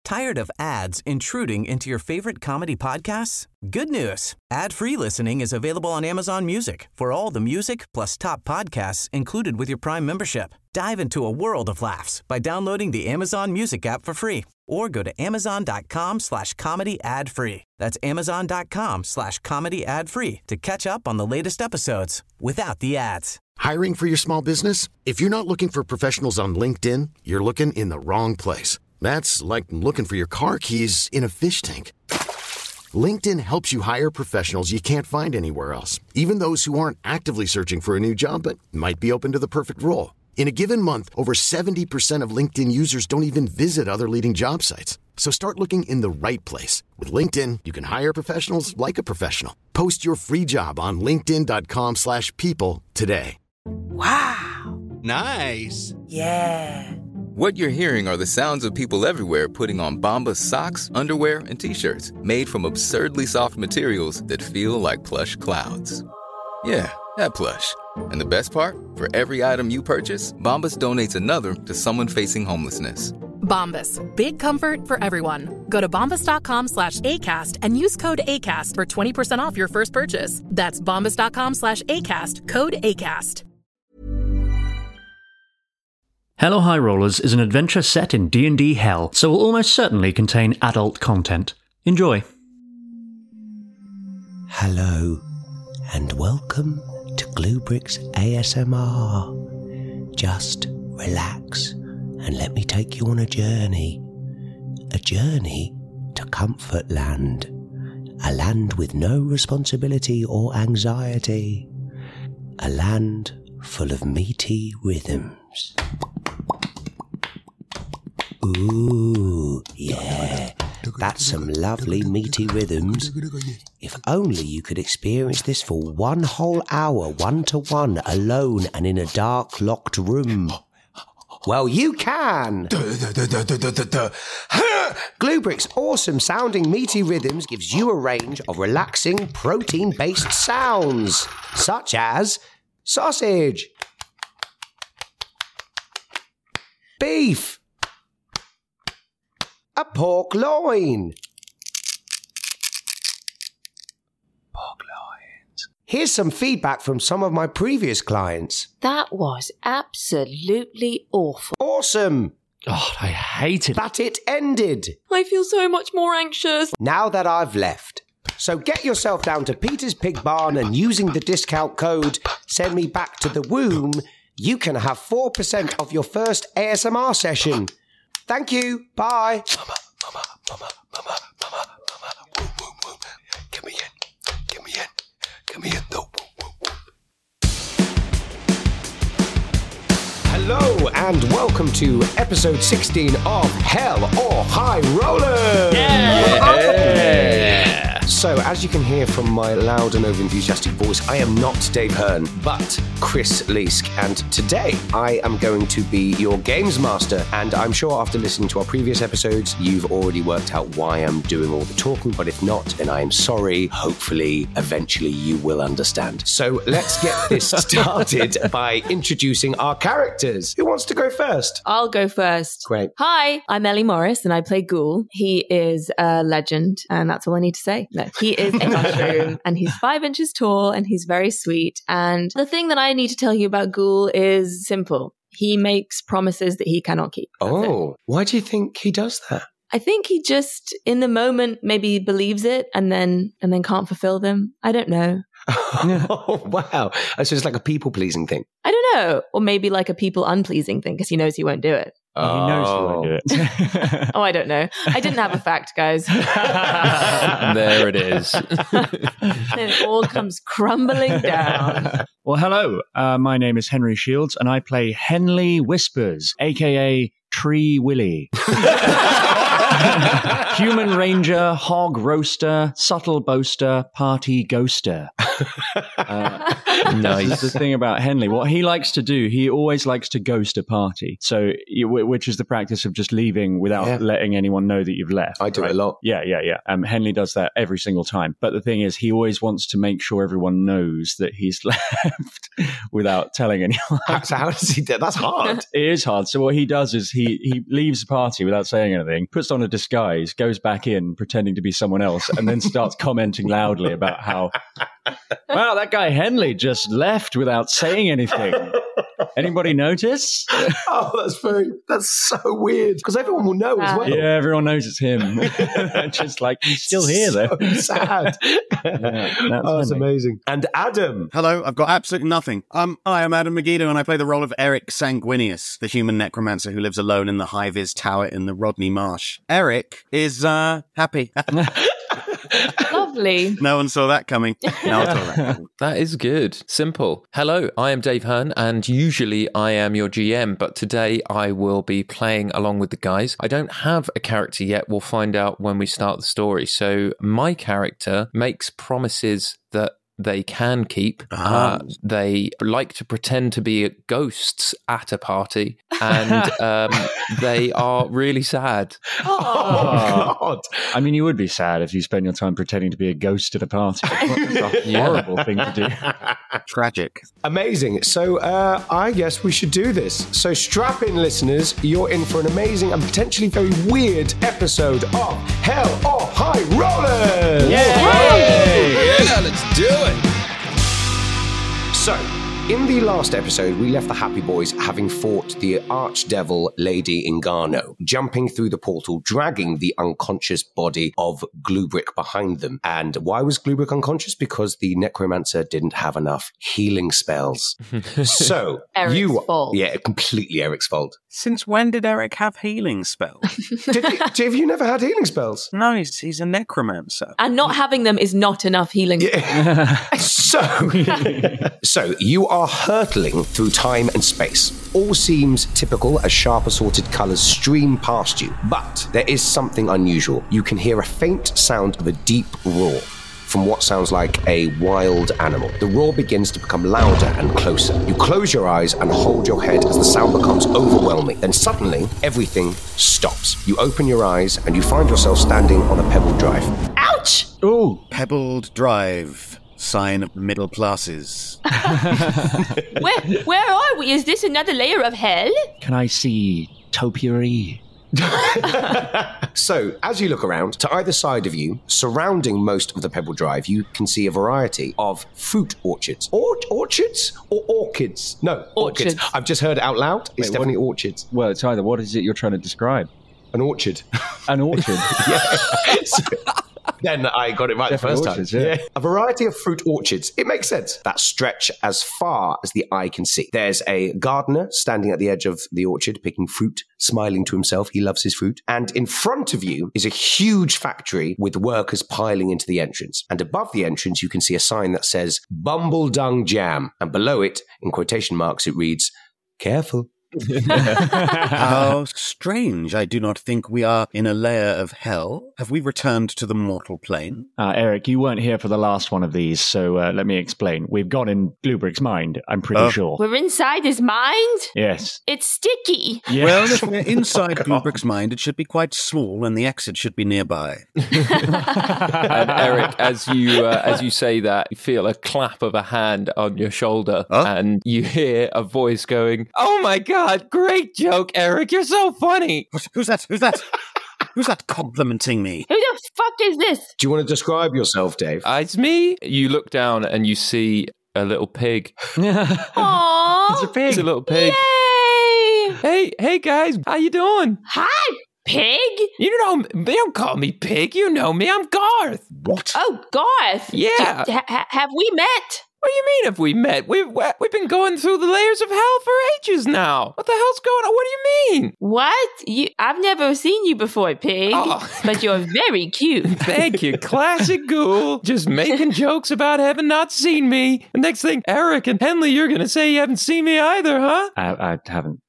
Tired of ads intruding into your favorite comedy podcasts? Good news. Ad-free listening is available on Amazon Music for all the music plus top podcasts included with your Prime membership. Dive into a world of laughs by downloading the Amazon Music app for free or go to amazon.com/comedy ad-free. That's amazon.com/comedy ad-free to catch up on the latest episodes without the ads. Hiring for your small business? If you're not looking for professionals on LinkedIn, you're looking in the wrong place. That's like looking for your car keys in a fish tank. LinkedIn helps you hire professionals you can't find anywhere else, even those who aren't actively searching for a new job but might be open to the perfect role. In a given month, over 70% of LinkedIn users don't even visit other leading job sites. So start looking in the right place. With LinkedIn, you can hire professionals like a professional. Post your free job on linkedin.com/people today. Wow. Nice. Yeah. What you're hearing are the sounds of people everywhere putting on Bombas socks, underwear, and T-shirts made from absurdly soft materials that feel like plush clouds. Yeah, that plush. And the best part? For every item you purchase, Bombas donates another to someone facing homelessness. Bombas. Big comfort for everyone. Go to bombas.com/ACAST and use code ACAST for 20% off your first purchase. That's bombas.com/ACAST. Code ACAST. Hello High Rollers is an adventure set in D&D Hell, so will almost certainly contain adult content. Enjoy. Hello, and welcome to Gluebricks ASMR. Just relax and let me take you on a journey. A journey to Comfort Land. A land with no responsibility or anxiety. A land full of meaty rhythms. Ooh, yeah, that's some lovely meaty rhythms. If only you could experience this for 1 whole hour, 1-to-1, alone and in a dark, locked room. Well, you can! Gluebricks' awesome sounding meaty rhythms gives you a range of relaxing, protein-based sounds, such as sausage, beef, a pork loin. Pork loins. Here's some feedback from some of my previous clients. That was absolutely awful. Awesome. God, I hate it. That it ended. I feel so much more anxious. Now that I've left. So get yourself down to Peter's Pig Barn and using the discount code Send Me Back to the Womb, you can have 4% off your first ASMR session. Thank you. Bye. Mama. Woo, woo, woo. Get me in. Hello and welcome to episode 16 of Hell or High Rollers. Yeah. So, as you can hear from my loud and over-enthusiastic voice, I am not Dave Hearn, but Chris Leask. And today, I am going to be your games master. And I'm sure after listening to our previous episodes, you've already worked out why I'm doing all the talking. But if not, then I am sorry. Hopefully, eventually, you will understand. So, let's get this started by introducing our characters. Who wants to go first? I'll go first. Great. Hi, I'm Ellie Morris and I play Ghoul. He is a legend and that's all I need to say. No, he is a mushroom and he's 5 inches tall and he's very sweet. And the thing that I need to tell you about Ghoul is simple. He makes promises that he cannot keep. Oh, why do you think he does that? I think he just, in the moment, maybe believes it and then can't fulfill them. I don't know. Oh, wow. So it's like a people-pleasing thing. I don't know. Or maybe like a people unpleasing thing because he knows he won't do it. Oh, he knows he won't do it. Oh, I don't know. I didn't have a fact, guys. There it is. It all comes crumbling down. Well, hello. My name is Henry Shields, and I play Henley Whispers, a.k.a. Tree Willy. Human ranger, hog roaster, subtle boaster, party ghoster. Nice. This is the thing about Henley. What he likes to do, he always likes to ghost a party. So, which is the practice of just leaving without letting anyone know that you've left. I do it a lot. Yeah. Henley does that every single time. But the thing is, he always wants to make sure everyone knows that he's left without telling anyone. So how does he do that? That's hard. It is hard. So what he does is he leaves the party without saying anything, puts on a disguise, goes back in pretending to be someone else, and then starts commenting loudly about how, wow, that guy Henley just left without saying anything. Anybody notice? Oh, that's so weired. Because everyone will know as well. Yeah, everyone knows it's him. Just like, he's still here, though. So sad. That's amazing. And Adam. Hello, I've got absolutely nothing. Hi, I'm Adam Megiddo, and I play the role of Eric Sanguinius, the human necromancer who lives alone in the High-Vis Tower in the Rodney Marsh. Eric is, happy. Lovely. No one saw that coming. No one saw that coming. That is good. Simple. Hello, I am Dave Hearn, and usually I am your GM, but today I will be playing along with the guys. I don't have a character yet. We'll find out when we start the story. So my character makes promises that they can keep. They like to pretend to be ghosts at a party, and they are really sad. Oh, God. I mean, you would be sad if you spend your time pretending to be a ghost at a party. It's a horrible thing to do. Tragic. Amazing. So I guess we should do this. So strap in, listeners. You're in for an amazing and potentially very weird episode of Hell or High Rollers. Yeah, let's do it. So, in the last episode, we left the Happy Boys having fought the archdevil Lady Ingano, jumping through the portal, dragging the unconscious body of Glubrick behind them. And why was Glubrick unconscious? Because the necromancer didn't have enough healing spells. So, Eric's fault. Yeah, completely Eric's fault. Since when did Eric have healing spells? Have you never had healing spells? No, he's a necromancer. And not having them is not enough healing. Yeah. So you are hurtling through time and space. All seems typical as sharp assorted colours stream past you. But there is something unusual. You can hear a faint sound of a deep roar from what sounds like a wild animal. The roar begins to become louder and closer. You close your eyes and hold your head as the sound becomes overwhelming. Then suddenly, everything stops. You open your eyes and you find yourself standing on a pebbled drive. Ouch! Ooh. Pebbled Drive. Sign of middle classes. Where are we? Is this another layer of hell? Can I see topiary? So, as you look around, to either side of you, surrounding most of the Pebble Drive, you can see a variety of fruit orchards. Orchards or orchids? No, orchids. I've just heard it out loud. It's definitely orchards. Well, it's either. What is it you're trying to describe? An orchard. An orchard. Then I got it right Definitely the first orchards, time. yeah. A variety of fruit orchards. It makes sense. That stretch as far as the eye can see. There's a gardener standing at the edge of the orchard, picking fruit, smiling to himself. He loves his fruit. And in front of you is a huge factory with workers piling into the entrance. And above the entrance, you can see a sign that says Bumble Dung Jam. And below it, in quotation marks, it reads, "Careful." How strange. I do not think we are in a layer of hell. Have we returned to the mortal plane? Eric, you weren't here for the last one of these, so let me explain. We've gone in Bluebrick's mind, I'm pretty sure. We're inside his mind? Yes. It's sticky. Yes. Well, if we're inside Bluebrick's mind, it should be quite small and the exit should be nearby. And Eric, as you say that, you feel a clap of a hand on your shoulder, and you hear a voice going, "Oh my God, great joke, Eric! You're so funny." Who's that? Who's that? Who's that complimenting me? Who the fuck is this? Do you want to describe yourself, Dave? It's me. You look down and you see a little pig. Aww. It's a pig. It's a little pig. Yay! Hey guys, how you doing? Hi, pig. You know, they don't call me pig. You know me. I'm Garth. What? Oh, Garth. Yeah. Have we met? What do you mean have we met? We've been going through the layers of hell for ages now. What the hell's going on? What do you mean? What? I've never seen you before, pig. But you're very cute. Thank you. Classic ghoul. Just making jokes about having not seen me. And next thing, Eric and Henley, you're going to say you haven't seen me either, huh? I haven't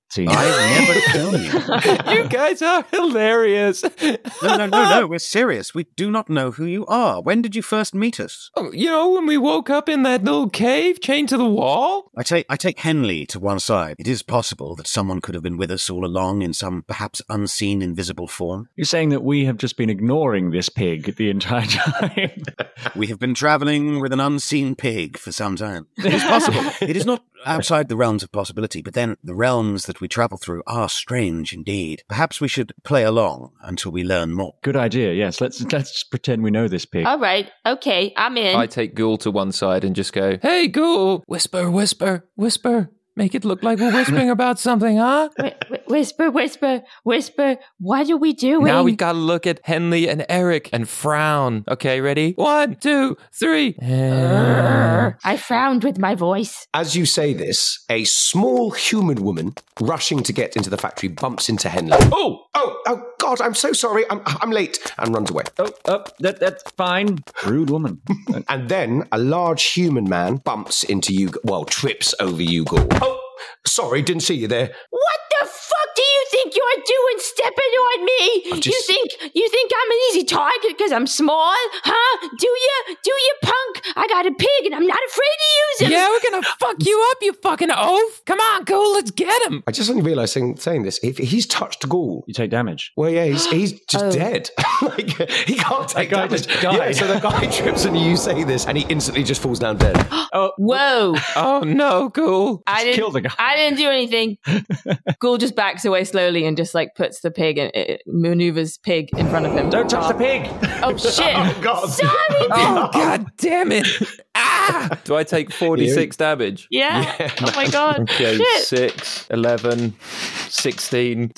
team. I've never known you. You guys are hilarious. No, we're serious. We do not know who you are. When did you first meet us? Oh, when we woke up in that little cave chained to the wall? I take Henley to one side. It is possible that someone could have been with us all along in some perhaps unseen, invisible form. You're saying that we have just been ignoring this pig the entire time? We have been traveling with an unseen pig for some time. It is possible. It is not outside the realms of possibility, but then the realms that we travel through are strange indeed. Perhaps we should play along until we learn more. Good idea, yes. Let's just pretend we know this pig. All right. Okay, I'm in. I take Ghoul to one side and just go, "Hey, Ghoul, whisper, whisper, whisper. Make it look like we're whispering about something, huh?" Whisper, whisper, whisper. What are we doing? Now we gotta look at Henley and Eric and frown. Okay, ready? 1, 2, 3. I frowned with my voice. As you say this, a small human woman rushing to get into the factory bumps into Henley. Oh, God, I'm so sorry. I'm late. And runs away. That's fine. Rude woman. And then a large human man bumps into you, trips over you, Ghoul. Oh, sorry, didn't see you there. What the fuck do you think you're doing stepping on me? You think I'm an easy target because I'm small? Huh? Do you, punk? I got a pig and I'm not afraid to use him. Yeah, we're gonna fuck you up, you fucking oaf. Come on, Ghoul, let's get him. I just only realised saying this, if he's touched Ghoul, you take damage. Well, yeah, he's just dead. He can't take damage. Yeah, so the guy trips and you say this and he instantly just falls down dead. Whoa. Oh no, Ghoul. Kill the guy. I didn't do anything. Ghoul just backs away slowly and just puts the pig and maneuvers pig in front of him. Don't touch the pig. Oh shit. Oh God. Sorry. Oh God damn it. Do I take 46 damage? Yeah. Oh my God. Okay, shit. 6, 11, 16,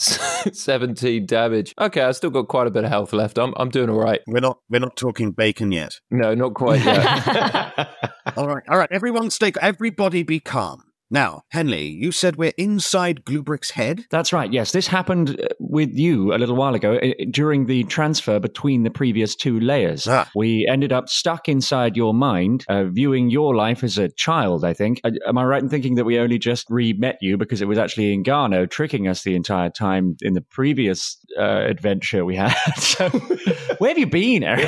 17 damage. Okay, I still got quite a bit of health left. I'm doing all right. We're not talking bacon yet. No, not quite yet. All right. Everybody be calm. Now, Henley, you said we're inside Glubrick's head? That's right, yes. This happened with you a little while ago during the transfer between the previous two layers. We ended up stuck inside your mind, viewing your life as a child, I think. Am I right in thinking that we only just re-met you because it was actually Ngannou tricking us the entire time in the previous adventure we had? So, where have you been, Eric?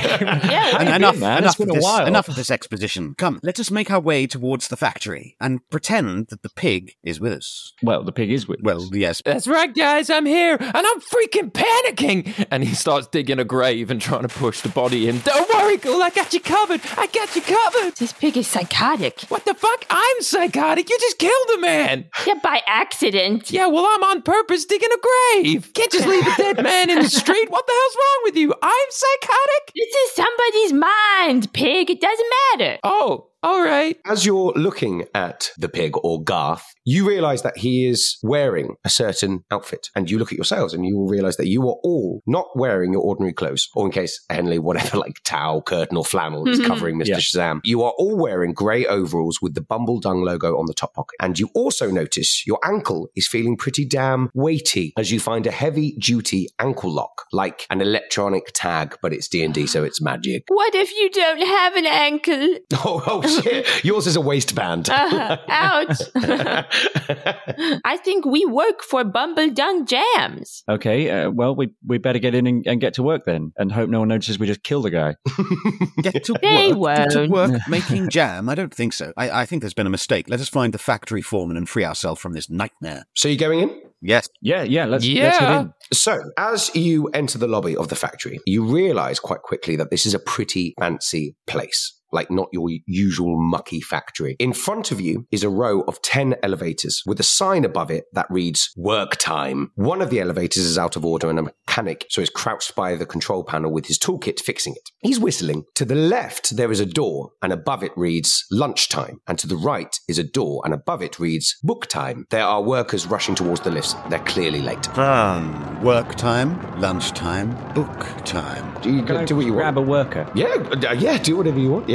It's been a while. Enough of this exposition. Come, let us make our way towards the factory and pretend that the pig is with us. Well, the pig is with us. Well, yes. That's right, guys, I'm here, and I'm freaking panicking! And he starts digging a grave and trying to push the body in. Don't worry, Ghoul, I got you covered! This pig is psychotic. What the fuck? I'm psychotic! You just killed a man! Yeah, by accident. Yeah, well, I'm on purpose digging a grave! Can't just leave a dead man in the street! What the hell's wrong with you? I'm psychotic? This is somebody's mind, pig. It doesn't matter. Oh, all right. As you're looking at the pig, or Garth, you realise that he is wearing a certain outfit. And you look at yourselves and you will realise that you are all not wearing your ordinary clothes. Or in case Henley, whatever, like towel, curtain or flannel is covering Mr. Shazam. You are all wearing grey overalls with the Bumble Dung logo on the top pocket. And you also notice your ankle is feeling pretty damn weighty as you find a heavy-duty ankle lock, like an electronic tag, but it's D&D, so it's magic. What if you don't have an ankle? Oh, shit. Yours is a waistband. Ouch. I think we work for Bumble Dung Jams. Okay, well, we better get in and get to work then, and hope no one notices we just killed the guy. Get to work making jam? I don't think so. I think there's been a mistake. Let us find the factory foreman and free ourselves from this nightmare. So you're going in? Yes. Yeah, let's get in. So, as you enter the lobby of the factory, you realise quite quickly that this is a pretty fancy place. Like not your usual mucky factory. In front of you is a row of 10 elevators with a sign above it that reads work time. One of the elevators is out of order and a mechanic so is crouched by the control panel with his toolkit fixing it. He's whistling. To the left there is a door and above it reads lunchtime. And to the right is a door and above it reads book time. There are workers rushing towards the lifts. They're clearly late. Work time, lunchtime, book time. Do what you want. Grab a worker? Yeah, do whatever you want, yeah.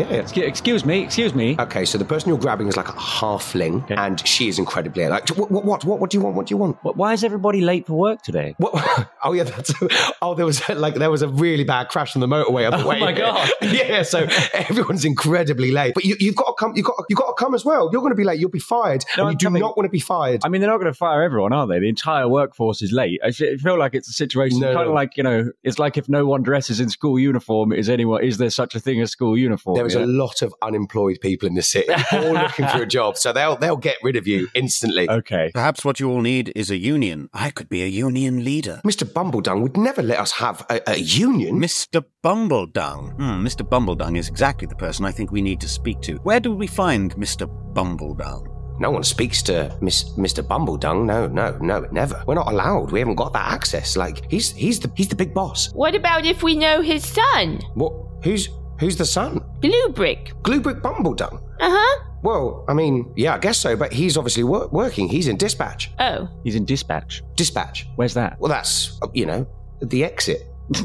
Excuse me. Okay, so the person you're grabbing is like a halfling, and she is incredibly late. Like, what do you want? What do you want? Why is everybody late for work today? What? Oh yeah, there was a really bad crash on the motorway on the way. Oh my God! Yeah, so everyone's incredibly late. But you've got to come. You've got to come as well. You're going to be late. You'll be fired. No, and you do not want to be fired. I mean, they're not going to fire everyone, are they? The entire workforce is late. I feel like it's a situation kind of like, it's like if no one dresses in school uniform, is there such a thing as school uniform? There is a lot of unemployed people in the city, all looking for a job, so they'll get rid of you instantly. Okay. Perhaps what you all need is a union. I could be a union leader. Mr. Bumbledung would never let us have a union. Mr. Bumbledung. Mr. Bumbledung is exactly the person I think we need to speak to. Where do we find Mr. Bumbledung? No one speaks to Mr. Bumbledung. No, never. We're not allowed. We haven't got that access. Like, he's the big boss. What about if we know his son? What? Who's the son? Gluebrick. Gluebrick Bumbledung? Uh-huh. Well, I mean, yeah, I guess so, but he's obviously working. He's in dispatch. Oh. He's in dispatch? Dispatch. Where's that? Well, that's, the exit.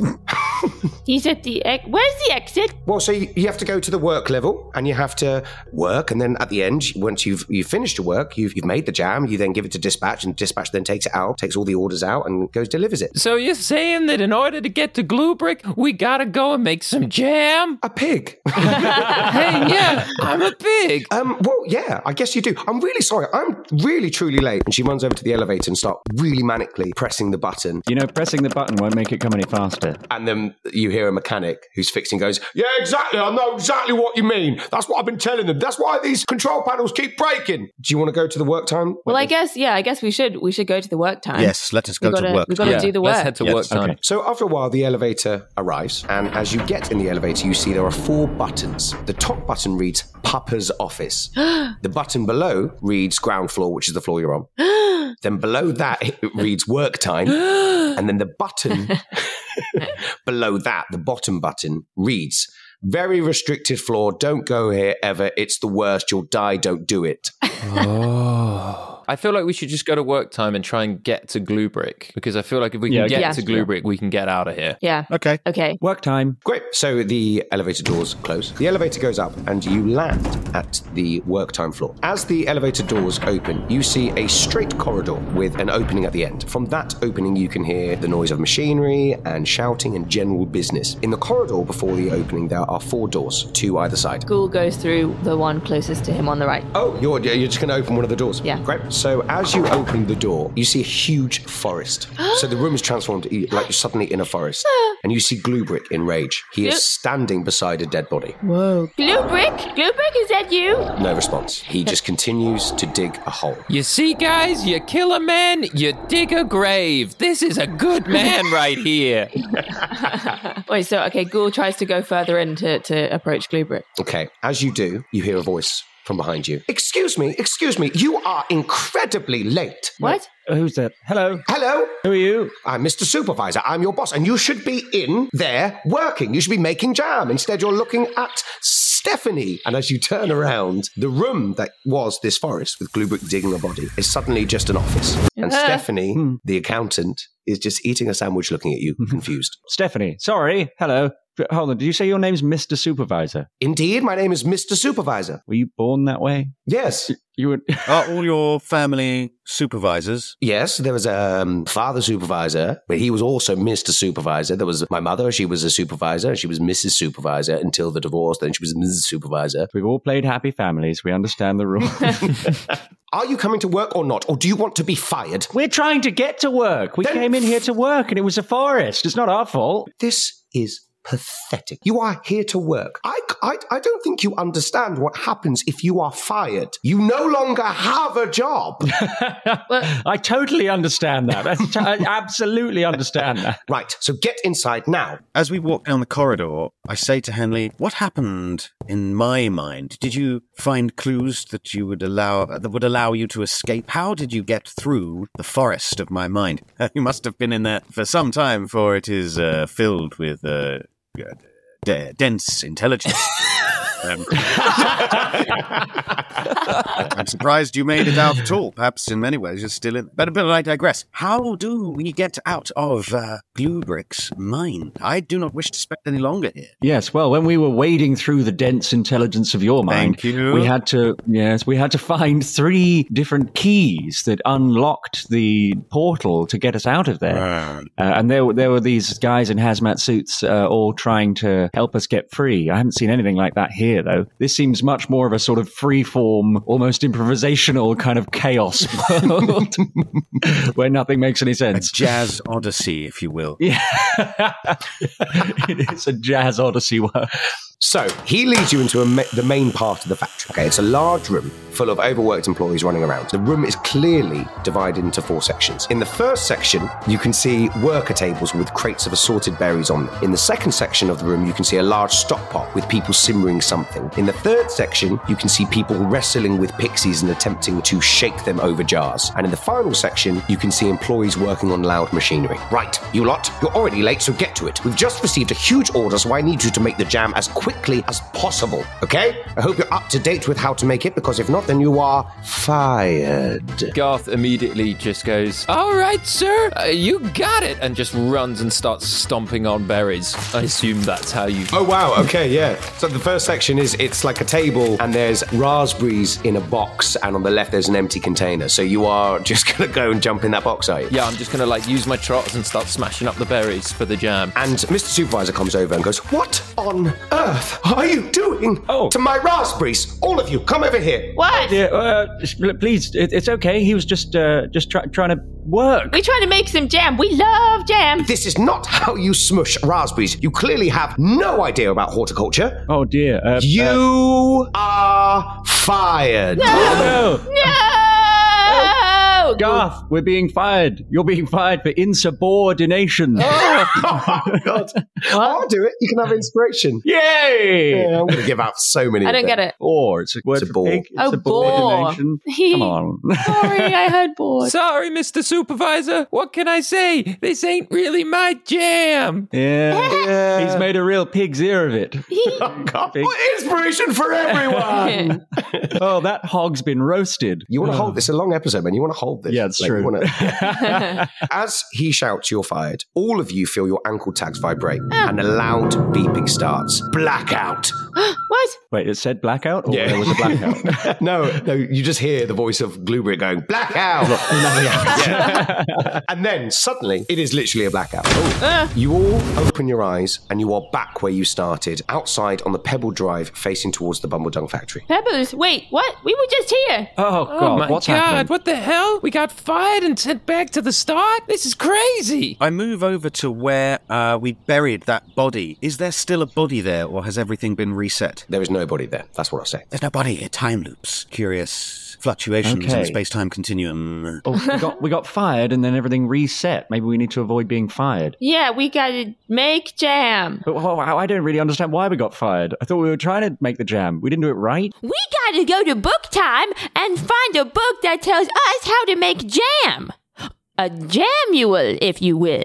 He's at the where's the exit? Well, so you have to go to the work level and you have to work, and then at the end, once you've finished your work, you've made the jam, you then give it to dispatch, and dispatch then takes it out, takes all the orders out, and delivers it. So you're saying that in order to get to Gluebrick, we gotta go and make some jam? A pig. Hey, yeah, I'm a pig. Well, yeah, I guess you do. I'm really sorry. I'm really, truly late. And she runs over to the elevator and starts really manically pressing the button. Pressing the button won't make it come any faster. And then you hear a mechanic who's fixing goes, yeah, exactly. I know exactly what you mean. That's what I've been telling them. That's why these control panels keep breaking. Do you want to go to the work time? Well, I guess we should go to the work time. Yes, let us go to work. We've got to do the work. Let's head to work time. Okay. So after a while, the elevator arrives, and as you get in the elevator, you see there are 4 buttons. The top button reads Papa's office. The button below reads ground floor, which is the floor you're on. Then below that, it reads work time. And then the button below that, the bottom button, reads very restricted floor. Don't go here ever. It's the worst. You'll die. Don't do it. Oh. I feel like we should just go to work time and try and get to Gluebrick, because I feel like if we can get to Gluebrick, we can get out of here. Yeah. Okay. Work time. Great. So the elevator doors close. The elevator goes up and you land at the work time floor. As the elevator doors open, you see a straight corridor with an opening at the end. From that opening, you can hear the noise of machinery and shouting and general business. In the corridor before the opening, there are 4 doors, 2 either side. Ghoul goes through the one closest to him on the right. Oh, you're just going to open one of the doors? Yeah. Great. So as you open the door, you see a huge forest. So the room is transformed like you're suddenly in a forest. And you see Gluebrick in rage. He is standing beside a dead body. Whoa. Gluebrick, is that you? No response. He just continues to dig a hole. You see, guys, you kill a man, you dig a grave. This is a good man right here. Wait, so, Ghoul tries to go further in to approach Gluebrick. Okay, as you do, you hear a voice from behind you. Excuse me, you are incredibly late. What? Who's that? Hello? Who are you? I'm Mr. Supervisor. I'm your boss, and you should be in there working. You should be making jam. Instead, you're looking at Stephanie. And as you turn around, the room that was this forest with Gluebrick digging a body is suddenly just an office. And Stephanie, the accountant, is just eating a sandwich looking at you, confused. Stephanie, sorry. Hello. Hold on, did you say your name's Mr. Supervisor? Indeed, my name is Mr. Supervisor. Were you born that way? Yes. You were... Are all your family supervisors? Yes, there was a father supervisor, but he was also Mr. Supervisor. There was my mother, she was a supervisor. She was Mrs. Supervisor until the divorce, then she was Mrs. Supervisor. We've all played happy families. We understand the rules. Are you coming to work or not? Or do you want to be fired? We're trying to get to work. We came in here to work and it was a forest. It's not our fault. This is pathetic. You are here to work. I don't think you understand what happens if you are fired. You no longer have a job. I totally understand that. I absolutely understand that. Right, so get inside now. As we walk down the corridor, I say to Henley, what happened in my mind? Did you find clues that would allow you to escape? How did you get through the forest of my mind? You must have been in there for some time, for it is filled with dense intelligence. them. I'm surprised you made it out at all. Perhaps in many ways you're still in. But I digress. How do we get out of Gluebrick's mine? I do not wish to spend any longer here. Yes, well, when we were wading through the dense intelligence of your mind, we had to find 3 different keys that unlocked the portal to get us out of there. And there were these guys in hazmat suits all trying to help us get free. I haven't seen anything like that here, though. This seems much more of a sort of free-form, almost improvisational kind of chaos world where nothing makes any sense. A jazz odyssey, if you will. Yeah. It is a jazz odyssey world. So he leads you into the main part of the factory. Okay, it's a large room full of overworked employees running around. The room is clearly divided into 4 sections. In the first section, you can see worker tables with crates of assorted berries on them. In the second section of the room, you can see a large stock pot with people simmering something. In the third section, you can see people wrestling with pixies and attempting to shake them over jars. And in the final section, you can see employees working on loud machinery. Right, you lot, you're already late, so get to it. We've just received a huge order, so I need you to make the jam as quickly as possible, okay? I hope you're up to date with how to make it, because if not, then you are fired. Garth immediately just goes, all right, sir, you got it, and just runs and starts stomping on berries. I assume that's how you... Oh, wow, okay, yeah. So the first section it's like a table, and there's raspberries in a box, and on the left there's an empty container. So you are just going to go and jump in that box, are you? Yeah, I'm just going to use my trotters and start smashing up the berries for the jam. And Mr. Supervisor comes over and goes, what on earth are you doing to my raspberries? All of you, come over here. What? Yeah, please, it's okay. He was just trying to work. We're trying to make some jam. We love jam. This is not how you smush raspberries. You clearly have no idea about horticulture. Oh, dear. You are fired. No! No! Garth, we're being fired. You're being fired for insubordination. Oh, God. I'll do it. You can have inspiration. Yay! Yeah, I'm going to give out so many. I don't get it. Or it's a word It's a for bore. pig. Oh, bore. Come on. Sorry, I heard bored. Sorry, Mr. Supervisor. What can I say? This ain't really my jam. Yeah. He's made a real pig's ear of it. Oh, God. Inspiration for everyone. Oh, that hog's been roasted. You want to hold this? It's a long episode, man. You want to hold this. Yeah, it's true. As he shouts, you're fired. All of you feel your ankle tags vibrate, and a loud beeping starts. Blackout. What? Wait, it said blackout? Or there was a blackout? No, you just hear the voice of Gluebrick going, blackout! Yeah. And then, suddenly, it is literally a blackout. You all open your eyes, and you are back where you started, outside on the Pebble Drive, facing towards the Bumbledung factory. Pebbles, wait, what? We were just here. Oh, God, my what's God, happening? what the hell? We got fired and sent back to the start? This is crazy. I move over to where we buried that body. Is there still a body there, or has everything been reset? There is nobody there. That's what I say. There's no body here. Time loops. Curious fluctuations in the space-time continuum. Oh, we got fired and then everything reset. Maybe we need to avoid being fired. Yeah, we gotta make jam. But I don't really understand why we got fired. I thought we were trying to make the jam. We didn't do it right. We gotta go to book time and find a book that tells us how to make jam. A jamuel, if you will.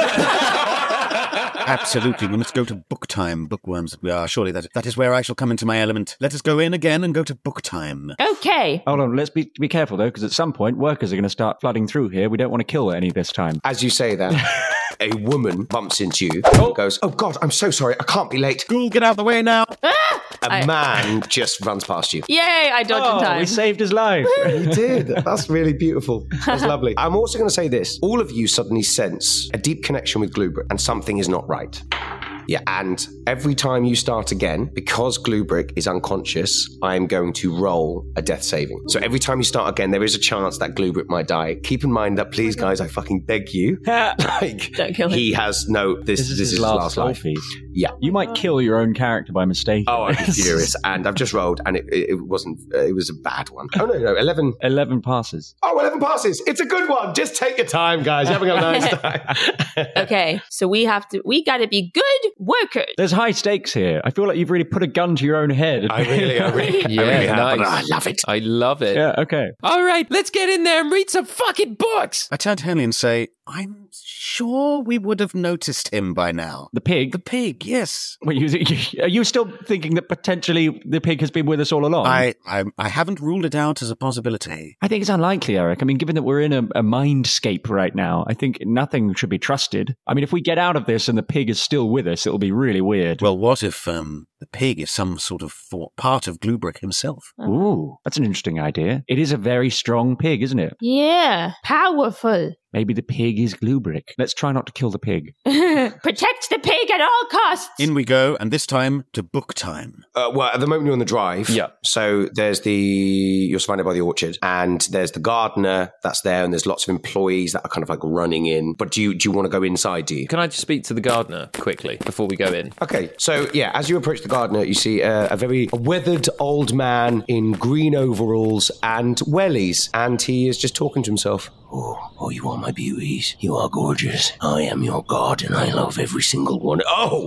Absolutely. We must go to book time, bookworms that we are. Surely that is where I shall come into my element. Let us go in again and go to book time. Okay. Hold on, let's be careful, though, because at some point, workers are going to start flooding through here. We don't want to kill any this time. As you say that, a woman bumps into you and goes, oh, God, I'm so sorry. I can't be late. Ghoul, get out of the way now. A man just runs past you. Yay, I dodged in time. We saved his life. You did. That's really beautiful. That's lovely. I'm also going to say this. All of you suddenly sense a deep connection with Gluebrick, and something is not right. Yeah, and every time you start again, because Gluebrick is unconscious, I'm going to roll a death saving. So every time you start again, there is a chance that Gluebrick might die. Keep in mind that, please, guys, I fucking beg you. Don't kill him. He has this is his last life. Yeah. You might kill your own character by mistake. Oh, I'm furious. And I've just rolled, and it wasn't, it was a bad one. Oh, no, 11. 11 passes. Oh, 11 passes. It's a good one. Just take your time, guys. You're having a nice time. Okay, so we gotta be good workers. There's high stakes here. I feel like you've really put a gun to your own head. I really Yeah, have, but nice. I love it. I love it. Yeah, okay. All right, let's get in there and read some fucking books. I turn to Henley and say, I'm sure we would have noticed him by now. The pig? The pig, yes. Wait, are you still thinking that potentially the pig has been with us all along? I haven't ruled it out as a possibility. I think it's unlikely, Eric. I mean, given that we're in a mindscape right now, I think nothing should be trusted. I mean, if we get out of this and the pig is still with us, it'll be really weird. Well, what if the pig is some sort of part of Glubrick himself? Ooh, that's an interesting idea. It is a very strong pig, isn't it? Yeah, powerful. Maybe the pig is Glubrick. Let's try not to kill the pig. Protect the pig at all costs. In we go, and this time to book time. Well, at the moment you're on the drive. Yeah. So you're surrounded by the orchard, and there's the gardener that's there, and there's lots of employees that are kind of like running in. But do you want to go inside, do you? Can I just speak to the gardener quickly before we go in? Okay, so yeah, as you approach the gardener, you see a very weathered old man in green overalls and wellies, and he is just talking to himself. Oh, you are my beauties. You are gorgeous. I am your god, and I love every single one.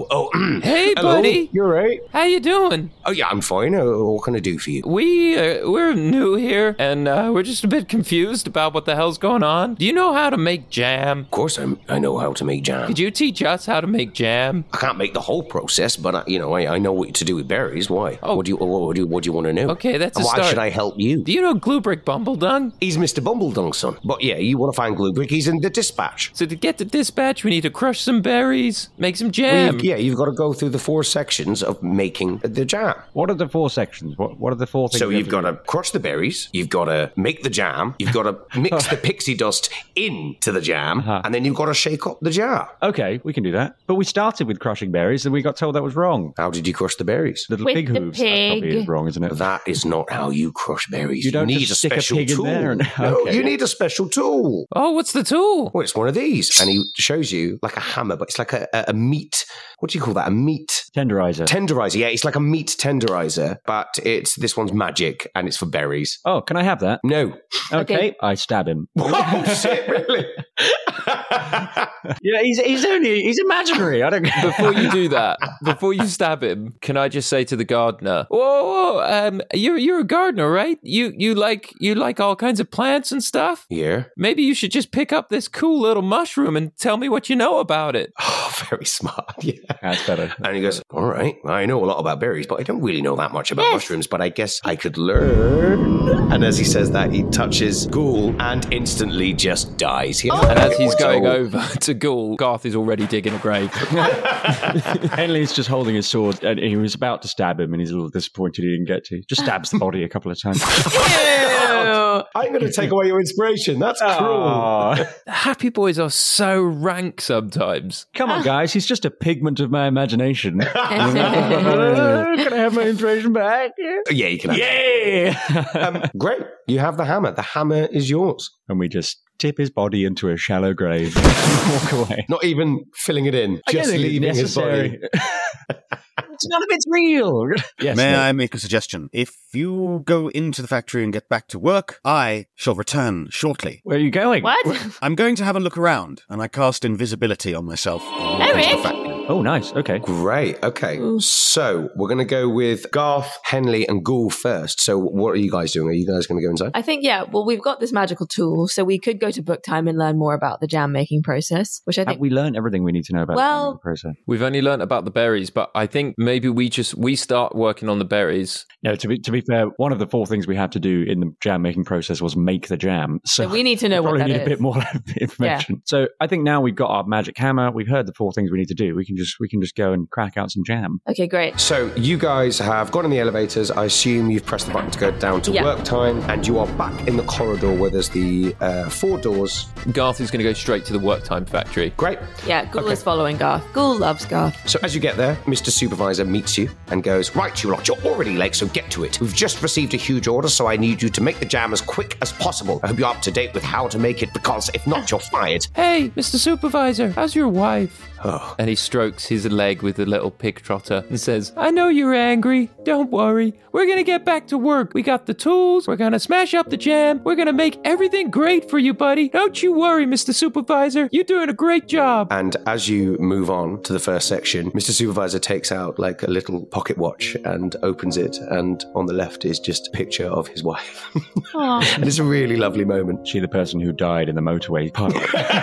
Hey, Hello, buddy. you're right. How you doing? Oh yeah, I'm fine. What can I do for you? We're new here, and we're just a bit confused about what the hell's going on. Do you know how to make jam? Of course, I know how to make jam. Could you teach us how to make jam? I can't make the whole process, but I know what to do with berries. Why? Oh. What do you want to know? Okay, that's and a why start. should I help you? Do you know Glubrick Bumbledung? He's Mr. Bumbledung's son. But yeah, you want to find Glubrick? He's in the dispatch. So to get the dispatch, we need to crush some berries, make some jam. You've got to go through the 4 sections of making the jam. What are the 4 sections? What are the 4 things? So you've got to crush the berries, you've got to make the jam, you've got to mix the pixie dust into the jam, and then you've got to shake up the jar. Okay, we can do that. But we started with crushing berries, and we got told that was wrong. How did you crush the berries? Little With pig the hooves. That probably pig. is wrong, isn't it? That is not how you crush berries. You don't need just a stick a special pig in tool. there and- No, Okay. you need a special tool. Oh, what's the tool? Well, it's one of these. And he shows you like a hammer, but it's like a meat. What do you call that? A meat Tenderizer. tenderizer. Yeah, it's like a meat tenderizer, but this one's magic and it's for berries. Oh, can I have that? No. Okay. I stab him. Oh, shit, really? Yeah, he's imaginary. I don't. Before you do that, before you stab him, can I just say to the gardener, whoa, you're a gardener, right? You like all kinds of plants and stuff? Yeah. Maybe you should just pick up this cool little mushroom and tell me what you know about it. Oh, very smart. Yeah. That's better. And he goes, all right, I know a lot about berries, but I don't really know that much about mushrooms, but I guess I could learn. And as he says that, he touches Ghoul and instantly just dies. And as he's going over to Ghoul, Garth is already digging a grave. Henley's just holding his sword, and he was about to stab him, and he's a little disappointed he didn't get to. Just stabs the body a couple of times. I'm going to take away your inspiration. That's cruel. Aw. Happy boys are so rank sometimes. Come on, guys. He's just a pigment of my imagination. Can I have my inspiration back? Yeah, you can have Yeah! Great. You have the hammer. The hammer is yours. And we just tip his body into a shallow grave and walk away. Not even filling it in, I don't just think it's leaving his body. None of it's real. Yes, May Nick. I make a suggestion? If you go into the factory and get back to work, I shall return shortly. Where are you going? What? I'm going to have a look around, and I cast invisibility on myself. and walk into the factory. Oh, nice. Okay. Great. Okay. So we're going to go with Garth, Henley, and Ghoul first. So what are you guys doing? Are you guys going to go inside? I think, yeah, well, we've got this magical tool, so we could go to book time and learn more about the jam making process, which I Have think we learned everything we need to know about Well- the process? We've only learnt about the berries, but I think maybe we start working on the berries. No, to be fair, one of the 4 things we had to do in the jam making process was make the jam. So we need to know what probably that need is. a bit more information. So I think now we've got our magic hammer. We've heard the 4 things we need to do. We can just go and crack out some jam. Okay, great. So you guys have gone in the elevators. I assume you've pressed the button to go down to Yeah. work time, and you are back in the corridor where there's the 4 doors. Garth is going to go straight to the work time factory. Great. Yeah, Ghoul is following Garth. Ghoul loves Garth. So as you get there, Mr. Supervisor meets you and goes, right, you lot, you're already late, so get to it. We've just received a huge order, so I need you to make the jam as quick as possible. I hope you're up to date with how to make it, because if not, you're fired. Hey, Mr. Supervisor, how's your wife? Oh. And he strokes his leg with the little pig trotter and says, I know you're angry. Don't worry. We're going to get back to work. We got the tools. We're going to smash up the jam. We're going to make everything great for you, buddy. Don't you worry, Mr. Supervisor. You're doing a great job. And as you move on to the first section, Mr. Supervisor takes out like a little pocket watch and opens it. And on the left is just a picture of his wife. And it's a really lovely moment. She the person who died in the motorway park.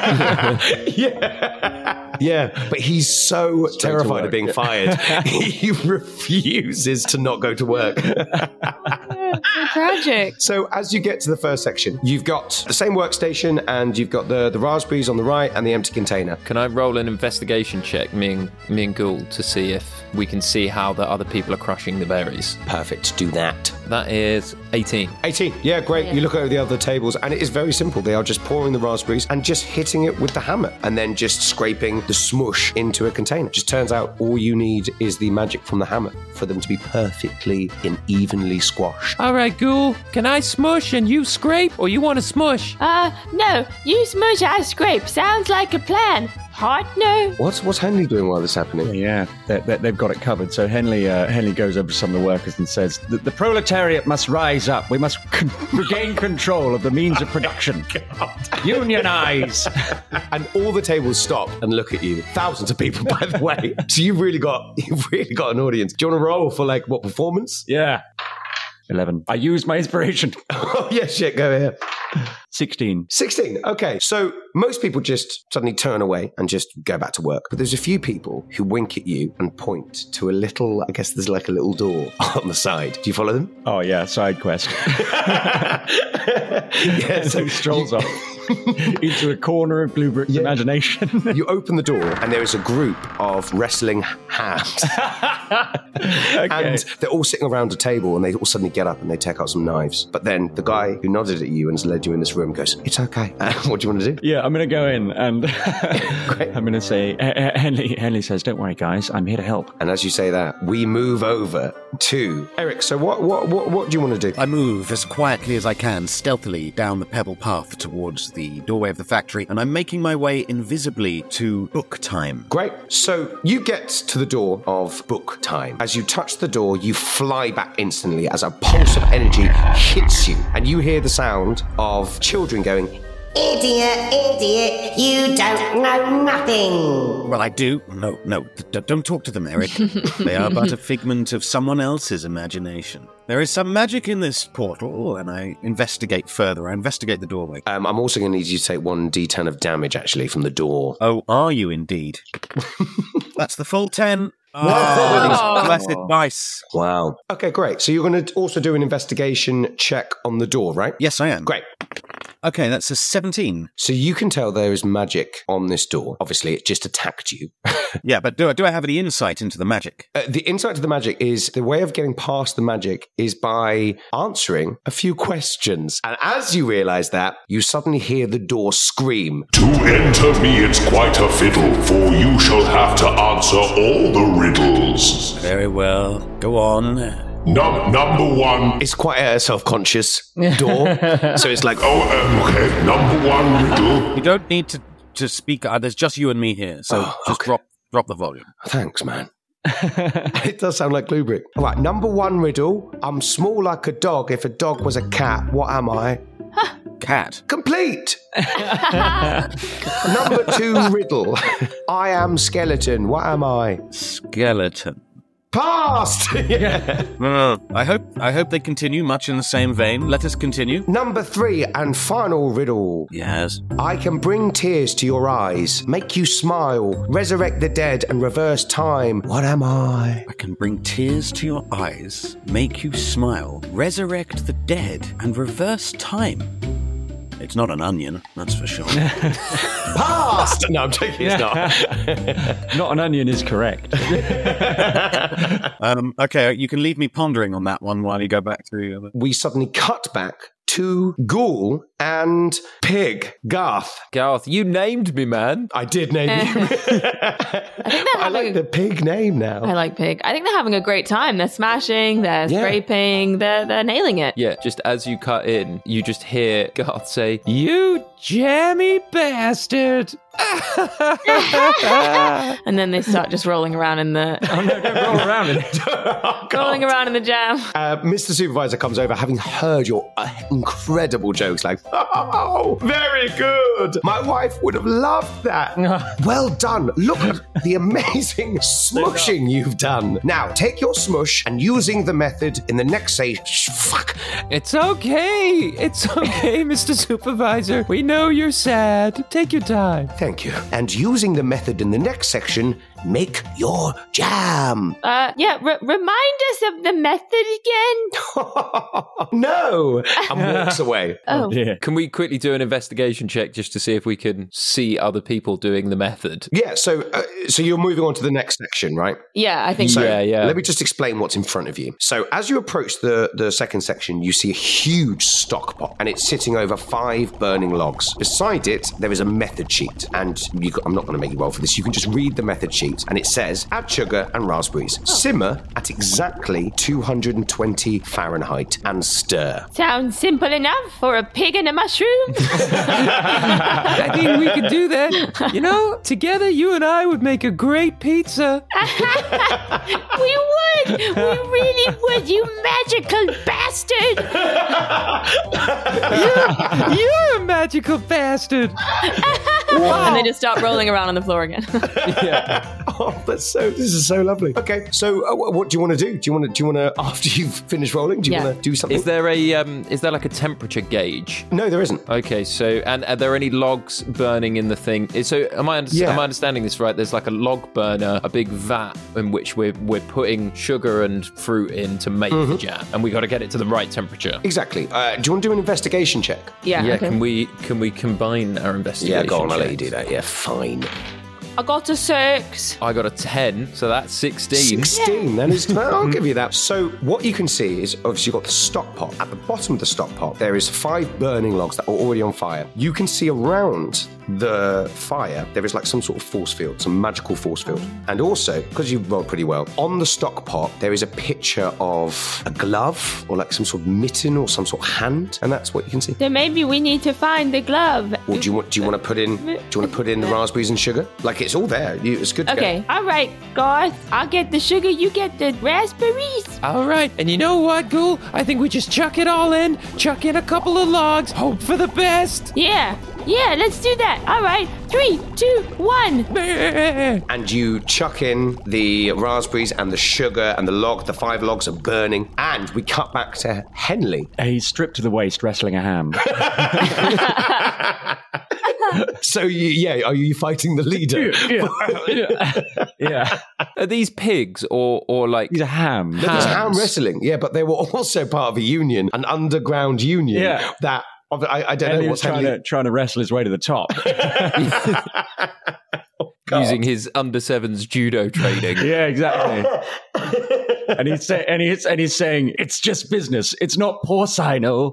Yeah, but he's so terrified of being fired. He refuses to not go to work. So tragic. So as you get to the first section, you've got the same workstation and you've got the raspberries on the right and the empty container. Can I roll an investigation check, me and Ghoul, to see if we can see how the other people are crushing the berries? Perfect, do that. That is 18. 18, yeah, great. Yeah. You look over the other tables and it is very simple. They are just pouring the raspberries and just hitting it with the hammer and then just scraping the smush into a container. Just turns out all you need is the magic from the hammer for them to be perfectly and evenly squashed. All right, Ghoul, can I smush and you scrape, or you want to smush? No, you smush, I scrape. Sounds like a plan. Heart, no. What's Henley doing while this is happening? Yeah, they've got it covered. So Henley goes over to some of the workers and says, the proletariat must rise up. We must regain control of the means of production. Unionize. And all the tables stop and look at you. Thousands of people, by the way. So you've really got an audience. Do you want to roll for what performance? Yeah. 11. I used my inspiration. Oh, yeah, shit, go here. 16. 16. Okay, so most people just suddenly turn away and just go back to work. But there's a few people who wink at you and point to a little, I guess there's like a little door on the side. Do you follow them? Oh, yeah, side quest. Yeah, so he strolls off into a corner of Bluebrick's imagination. You open the door and there is a group of wrestling hands. Okay. And they're all sitting around a table and they all suddenly get up and they take out some knives. But then the guy who nodded at you and has led you in this room goes, it's okay. What do you want to do? Yeah, I'm going to go in and I'm going to say, Henley says, don't worry, guys, I'm here to help. And as you say that, we move over to Eric. So what do you want to do? I move as quietly as I can, stealthily down the pebble path towards the doorway of the factory, and I'm making my way invisibly to book time. Great. So you get to the door of book time. As you touch the door, you fly back instantly as a pulse of energy hits you, and you hear the sound of children going, Idiot, you don't know nothing. Well, I do. No, don't talk to them, Eric. They are but a figment of someone else's imagination. There is some magic in this portal, and I investigate further. I investigate the doorway. I'm also going to need you to take 1d10 of damage, actually, from the door. Oh, are you indeed? That's the full 10. Oh, blessed dice. Wow. Okay, great. So you're going to also do an investigation check on the door, right? Yes, I am. Great. Okay, that's a 17. So you can tell there is magic on this door. Obviously, it just attacked you. Yeah, but do I have any insight into the magic? The insight to the magic is the way of getting past the magic is by answering a few questions. And as you realize that, you suddenly hear the door scream. To enter me, it's quite a fiddle, for you shall have to answer all the riddles. Very well. Go on. Number one. It's quite a self-conscious door. So it's like, okay, number one riddle. You don't need to speak. There's just you and me here, so just drop the volume. Thanks, man. It does sound like Bluebrick. All right, number one riddle. I'm small like a dog. If a dog was a cat, what am I? Cat. Complete. Number two riddle. I am skeleton. What am I? Skeleton. Past! Yeah. No. I hope they continue much in the same vein. Let us continue. Number three and final riddle. Yes. I can bring tears to your eyes, make you smile, resurrect the dead and reverse time. What am I? I can bring tears to your eyes, make you smile, resurrect the dead and reverse time. It's not an onion, that's for sure. Past! No, I'm joking, it's not. Not an onion is correct. Okay, you can leave me pondering on that one while you go back through the other. We suddenly cut back to Ghoul and Pig. Garth. Garth, you named me, man. I did name you. I like the Pig name now. I like Pig. I think they're having a great time. They're smashing, they're scraping, they're nailing it. Yeah, just as you cut in, you just hear Garth say, you jammy bastard. And then they start just rolling around in the... Oh, no, don't roll around in it. rolling around in the jam. Mr. Supervisor comes over, having heard your incredible jokes, like, oh, very good. My wife would have loved that. Well done. Look at the amazing smushing you've done. Now, take your smush and using the method in the next fuck. It's okay. It's okay, Mr. Supervisor. We know you're sad. Take your time. Thank you. And using the method in the next section, make your jam. Remind us of the method again. No. And walks away. Oh. Yeah. Can we quickly do an investigation check just to see if we can see other people doing the method? Yeah, so you're moving on to the next section, right? Yeah, I think so. Yeah. Let me just explain what's in front of you. So as you approach the second section, you see a huge stock pot, and it's sitting over 5 burning logs. Beside it, there is a method sheet, and I'm not going to make you roll for this. You can just read the method sheet, and it says, add sugar and raspberries. Simmer at exactly 220 Fahrenheit and stir. Sounds simple enough for a pig and a mushroom. I think we could do that. You know, together you and I would make a great pizza. We would. We really would, you magical bastard. You're a magical bastard. And they just start rolling around on the floor again. Oh, this is so lovely. Okay, so what do you want to do? Do you want to after you've finished rolling, do you want to do something? Is there like a temperature gauge? No, there isn't. Okay, so and are there any logs burning in the thing? So am I understanding this right? There's like a log burner, a big vat in which we're putting sugar and fruit in to make the jam, and we got to get it to the right temperature. Exactly. Do you want to do an investigation check? Yeah. Yeah. Okay. Can we combine our investigation? Yeah, go on. I'll let checks? you do that. Yeah, fine. I got a 6. I got a 10, so that's 16. 16, then is I'll give you that. So what you can see is obviously you've got the stock pot. At the bottom of the stock pot, there is 5 burning logs that are already on fire. You can see around the fire, there is like some sort of force field, some magical force field. And also, because you rolled pretty well, on the stock pot, there is a picture of a glove or like some sort of mitten or some sort of hand. And that's what you can see. So maybe we need to find the glove. Or do you want to put in the raspberries and sugar? Like it's all there. It's good to Okay, all right, Garth. I'll get the sugar, you get the raspberries. All right, and you know what, Ghoul? I think we just chuck it all in, chuck in a couple of logs, hope for the best. Yeah, let's do that. All right, 3, 2, 1. And you chuck in the raspberries and the sugar and the 5 logs are burning. And we cut back to Henley. He's stripped to the waist, wrestling a ham. So, are you fighting the leader? Yeah. Are these pigs or like... He's a ham. There's ham wrestling, yeah, but they were also part of a union, an underground union. Yeah. That, I don't know He what's was trying to wrestle his way to the top. using his under 7s judo training. Yeah, exactly. And he's saying, it's just business. It's not porcino.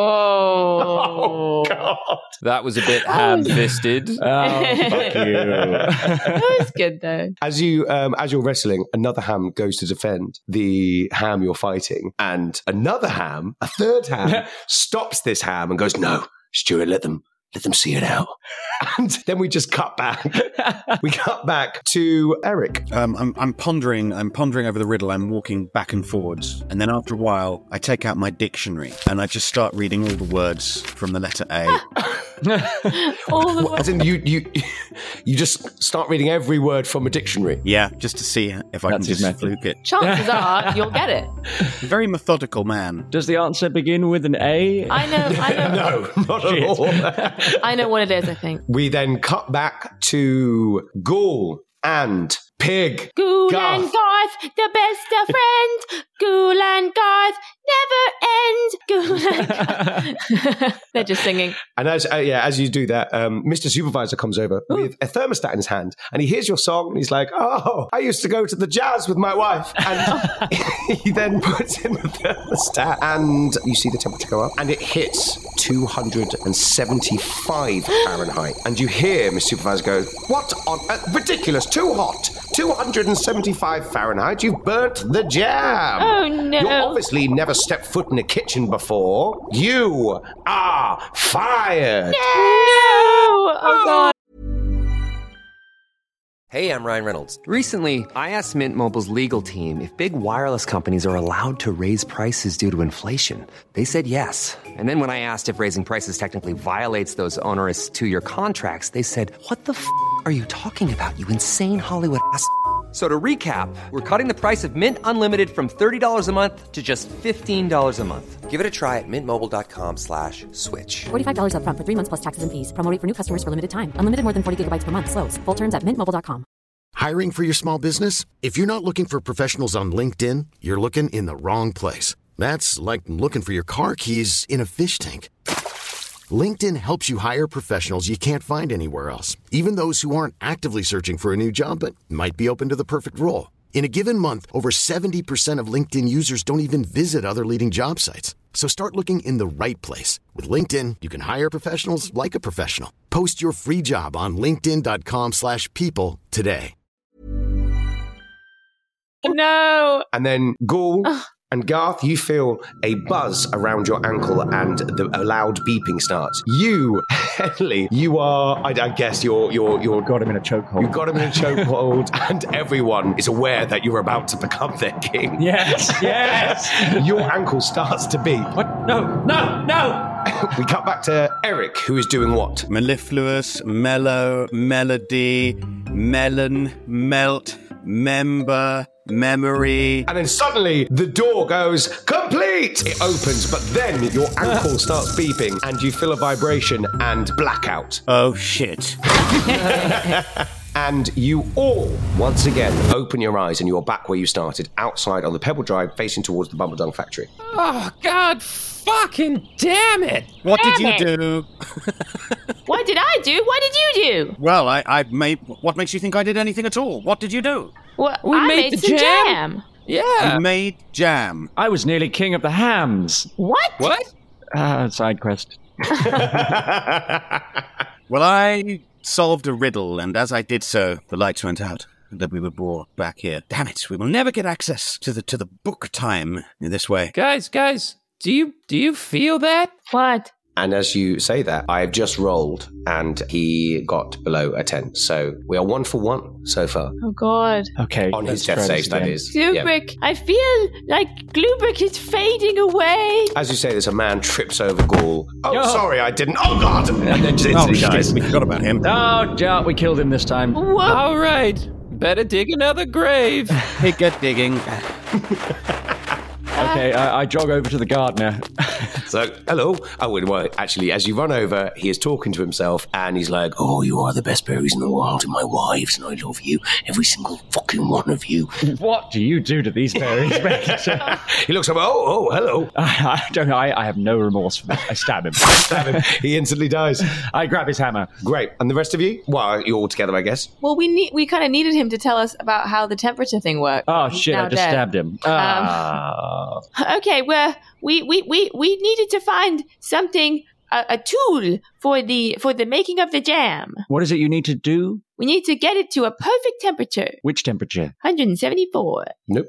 Oh, God. That was a bit ham-fisted. Oh, fuck you. That was good though. As you're wrestling, another ham goes to defend the ham you're fighting, and another ham, a third ham, stops this ham and goes, "No, Stuart, let them see it out." And then we just cut back. We cut back to Eric. I'm pondering over the riddle. I'm walking back and forwards, and then after a while, I take out my dictionary and I just start reading all the words from the letter A. All the As in, you just start reading every word from a dictionary. Yeah, just to see if I can That's his just method. fluke it. chances are you'll get it. Very methodical man. Does the answer begin with an A? I know. No, not at all. I know what it is, I think. We then cut back to Ghoul and Pig. Ghoul Garth. and Garth, the best of friends. Ghoul and Garth never ends. Ghoul and Garth. They're just singing. And as you do that, Mr. Supervisor comes over with a thermostat in his hand, and he hears your song, and he's like, "Oh, I used to go to the jazz with my wife." And he then puts in the thermostat, and you see the temperature go up, and it hits 275 Fahrenheit. And you hear Mr. Supervisor go, "What on ridiculous, too hot. 275 Fahrenheit, you've burnt the jam. Oh, no. You obviously never stepped foot in a kitchen before. You are fired. No! Oh, God. Hey, I'm Ryan Reynolds. Recently, I asked Mint Mobile's legal team if big wireless companies are allowed to raise prices due to inflation. They said yes. And then when I asked if raising prices technically violates those onerous 2-year contracts, they said, "What the f*** are you talking about, you insane Hollywood ass?" So to recap, we're cutting the price of Mint Unlimited from $30 a month to just $15 a month. Give it a try at mintmobile.com/switch. $45 up front for 3 months plus taxes and fees. Promo rate for new customers for limited time. Unlimited more than 40 gigabytes per month. Slows full terms at mintmobile.com. Hiring for your small business? If you're not looking for professionals on LinkedIn, you're looking in the wrong place. That's like looking for your car keys in a fish tank. LinkedIn helps you hire professionals you can't find anywhere else, even those who aren't actively searching for a new job but might be open to the perfect role. In a given month, over 70% of LinkedIn users don't even visit other leading job sites. So start looking in the right place. With LinkedIn, you can hire professionals like a professional. Post your free job on linkedin.com/people today. No. And then Ghoul and Garth, you feel a buzz around your ankle and a loud beeping starts. You, Henley, you are, I guess you're got him in a chokehold. You got him in a chokehold, and everyone is aware that you're about to become their king. Yes, yes. Your ankle starts to beep. What? No. We cut back to Eric, who is doing what? Mellifluous, mellow, melody, melon, melt, member, memory. And then suddenly the door goes complete. It opens, but then your ankle starts beeping and you feel a vibration and blackout. Oh, shit. And you all, once again, open your eyes and you're back where you started, outside on the Pebble Drive, facing towards the Bumbledung factory. Oh, God fucking damn it! What did you do? What did I do? What did you do? Well, I made... What makes you think I did anything at all? What did you do? Well, We I made made the some jam. jam. Yeah. You made jam. I was nearly king of the hams. What? Side quest. Well, I solved a riddle, and as I did so, the lights went out, and then we were brought back here. Damn it, we will never get access to the book time in this way. Guys, do you feel that? What? And as you say that, I've just rolled and he got below a 10. So we are 1 for 1 so far. Oh, God. Okay. On his let's death try save, this that again. is. Gluebrick. I feel like Gluebrick is fading away. As you say this, a man trips over Ghoul. Oh, sorry, I didn't. Oh, God! And then just Oh, instantly shit, dies. we forgot about him. Oh, yeah, we killed him this time. What? All right. Better dig another grave. Hey, get digging. Okay, I jog over to the gardener. So, hello. Oh, well, actually, as you run over, he is talking to himself, and he's like, "Oh, you are the best berries in the world, and my wives, and I love you, every single fucking one of you." What do you do to these berries, mate? He looks up, oh, hello. I don't know. I have no remorse for that. I stab him. He instantly dies. I grab his hammer. Great. And the rest of you? Well, you're all together, I guess. Well, we kind of needed him to tell us about how the temperature thing worked. Oh, He's shit, now I just dead. stabbed him. Okay, well, we needed to find something, a tool for the making of the jam. What is it you need to do? We need to get it to a perfect temperature. Which temperature? 174. Nope.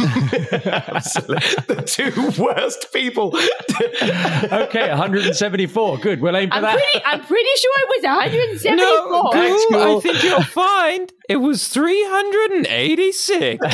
The two worst people. Okay, 174. Good. We'll aim for that. I'm pretty sure it was 174. No, Thanks, Goo, Ghoul. I think you'll find it was 386.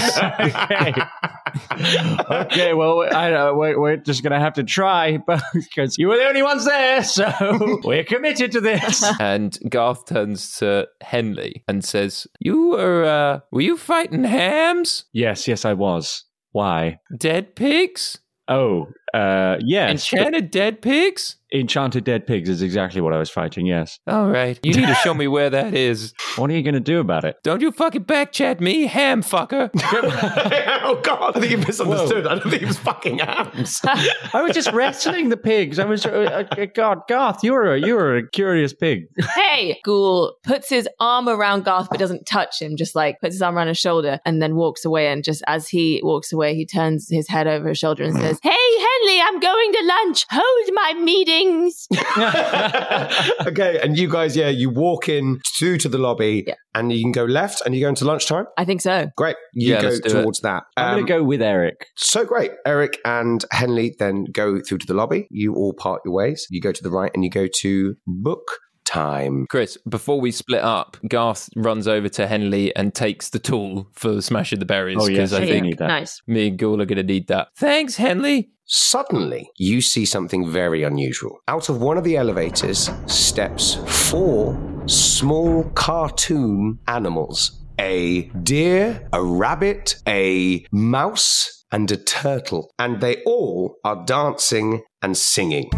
Okay, well, we're just going to have to try because you were the only ones there, so we're committed to this. And Garth turns to Henley and says, were you fighting hams? Yes, I was. Why? Dead pigs? Oh, yes. Enchanted dead pigs? Enchanted dead pigs is exactly what I was fighting, yes. All right. You need to show me where that is. What are you going to do about it? Don't you fucking backchat me, ham fucker. Oh, God. I think you misunderstood. Whoa. I don't think it was fucking hams. I was just wrestling the pigs. I was, God, Garth, you were a curious pig. Hey! Ghoul puts his arm around Garth but doesn't touch him, just like puts his arm around his shoulder and then walks away. And just as he walks away, he turns his head over his shoulder and says, "Hey, Henley, I'm going to lunch. Hold my meetings. Okay, and you guys, you walk in through to the lobby, and you can go left, and you go into lunchtime? I think so. Great. You go let's do towards that. I'm going to go with Eric. So great. Eric and Henley then go through to the lobby. You all part your ways. You go to the right, and you go to book time. Chris, before we split up, Garth runs over to Henley and takes the tool for smashing the berries. Oh, yes, I think need that. Nice. me and Ghoul are going to need that. Thanks, Henley. Suddenly, you see something very unusual. Out of one of the elevators steps 4 small cartoon animals. A deer, a rabbit, a mouse, and a turtle. And they all are dancing and singing.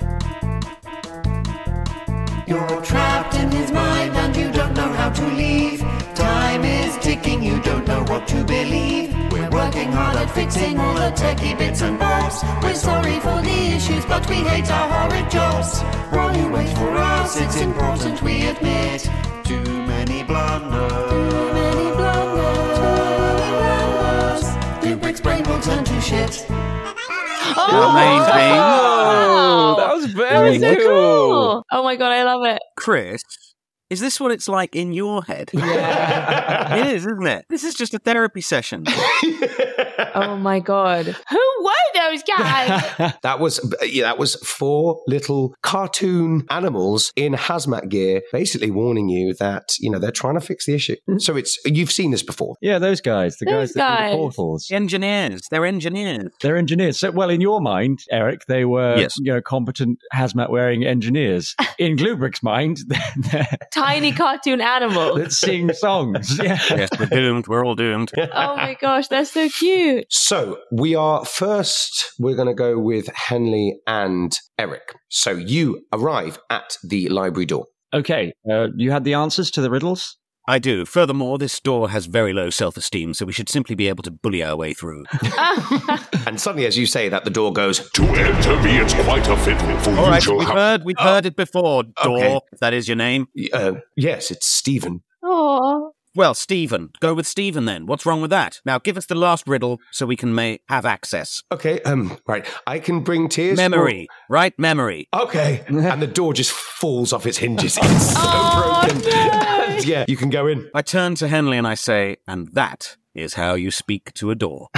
You're trapped in his mind and you don't know how to leave. Time is ticking, you don't know what to believe. We're working hard at fixing all the techie bits and bobs. We're sorry for the issues, but we hate our horrid jobs. While you wait for us, it's important we admit. Too many blunders. Too many blunders. Too many blunders. Lubric's brain will turn to shit. Amazing. Oh, that was very cool. Oh my God, I love it. Chris, is this what it's like in your head? Yeah. It is, isn't it? This is just a therapy session. Oh my God. Who were those guys? That was 4 little cartoon animals in hazmat gear, basically warning you that, they're trying to fix the issue. So you've seen this before. Yeah, those guys. The guys that do the portals. Engineers. They're engineers. They're engineers. So, well, in your mind, Eric, they were Yes. competent hazmat-wearing engineers. In Glubric's mind, they're Tiny cartoon animals. that sing songs. Yeah. Yes, we're doomed. We're all doomed. Oh my gosh, they're so cute. So we're going to go with Henley and Eric. So you arrive at the library door. Okay, you had the answers to the riddles? I do. Furthermore, this door has very low self-esteem, so we should simply be able to bully our way through. And suddenly, as you say that, the door goes... To enter me, it's quite a fiddle, for All you right, shall have... we've heard it before, door, Okay. if that is your name. Yes, it's Stephen. Aww. Well, Stephen. Go with Stephen then. What's wrong with that? Now, give us the last riddle so we can have access. Okay, right. I can bring tears... Memory. Right, memory. Okay. And the door just falls off its hinges. It's so broken. No. And you can go in. I turn to Henley and I say, and that is how you speak to a door.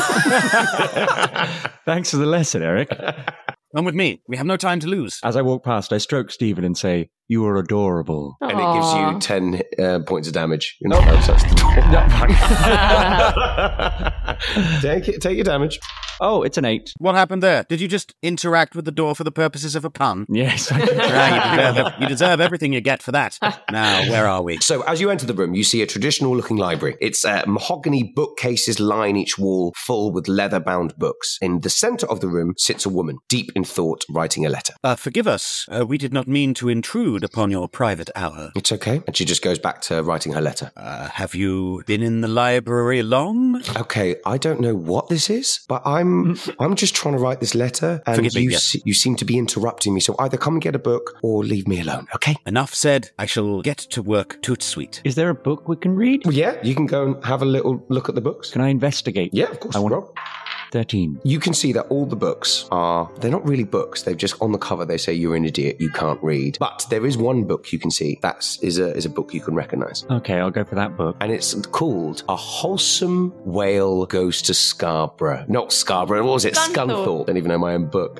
Thanks for the lesson, Eric. Come with me. We have no time to lose. As I walk past, I stroke Stephen and say, "You are adorable." And it gives you 10 points of damage. You're not allowed to touch the door. Take your damage. Oh, it's an 8. What happened there? Did you just interact with the door for the purposes of a pun? Yes. You deserve everything you get for that. Now, where are we? So, as you enter the room, you see a traditional-looking library. It's mahogany bookcases line each wall, full with leather-bound books. In the center of the room sits a woman, deep in thought, writing a letter. Forgive us. We did not mean to intrude upon your private hour. It's okay. And she just goes back to writing her letter. Have you been in the library long? Okay, I don't know what this is, but I'm just trying to write this letter, and Forgive me, you yes. you seem to be interrupting me. So either come and get a book or leave me alone. Okay? Enough said. I shall get to work toot sweet. Is there a book we can read? Well, yeah, you can go and have a little look at the books. Can I investigate? Yeah, of course. I want Roll. 13. You can see that all the books they're not really books. They've just, on the cover, they say you're an idiot, you can't read. But there is one book you can see that is a book you can recognize. Okay, I'll go for that book. And it's called A Wholesome Whale Goes to Scarborough. Not Scarborough, what was it? Scunthorpe. Don't even know my own book.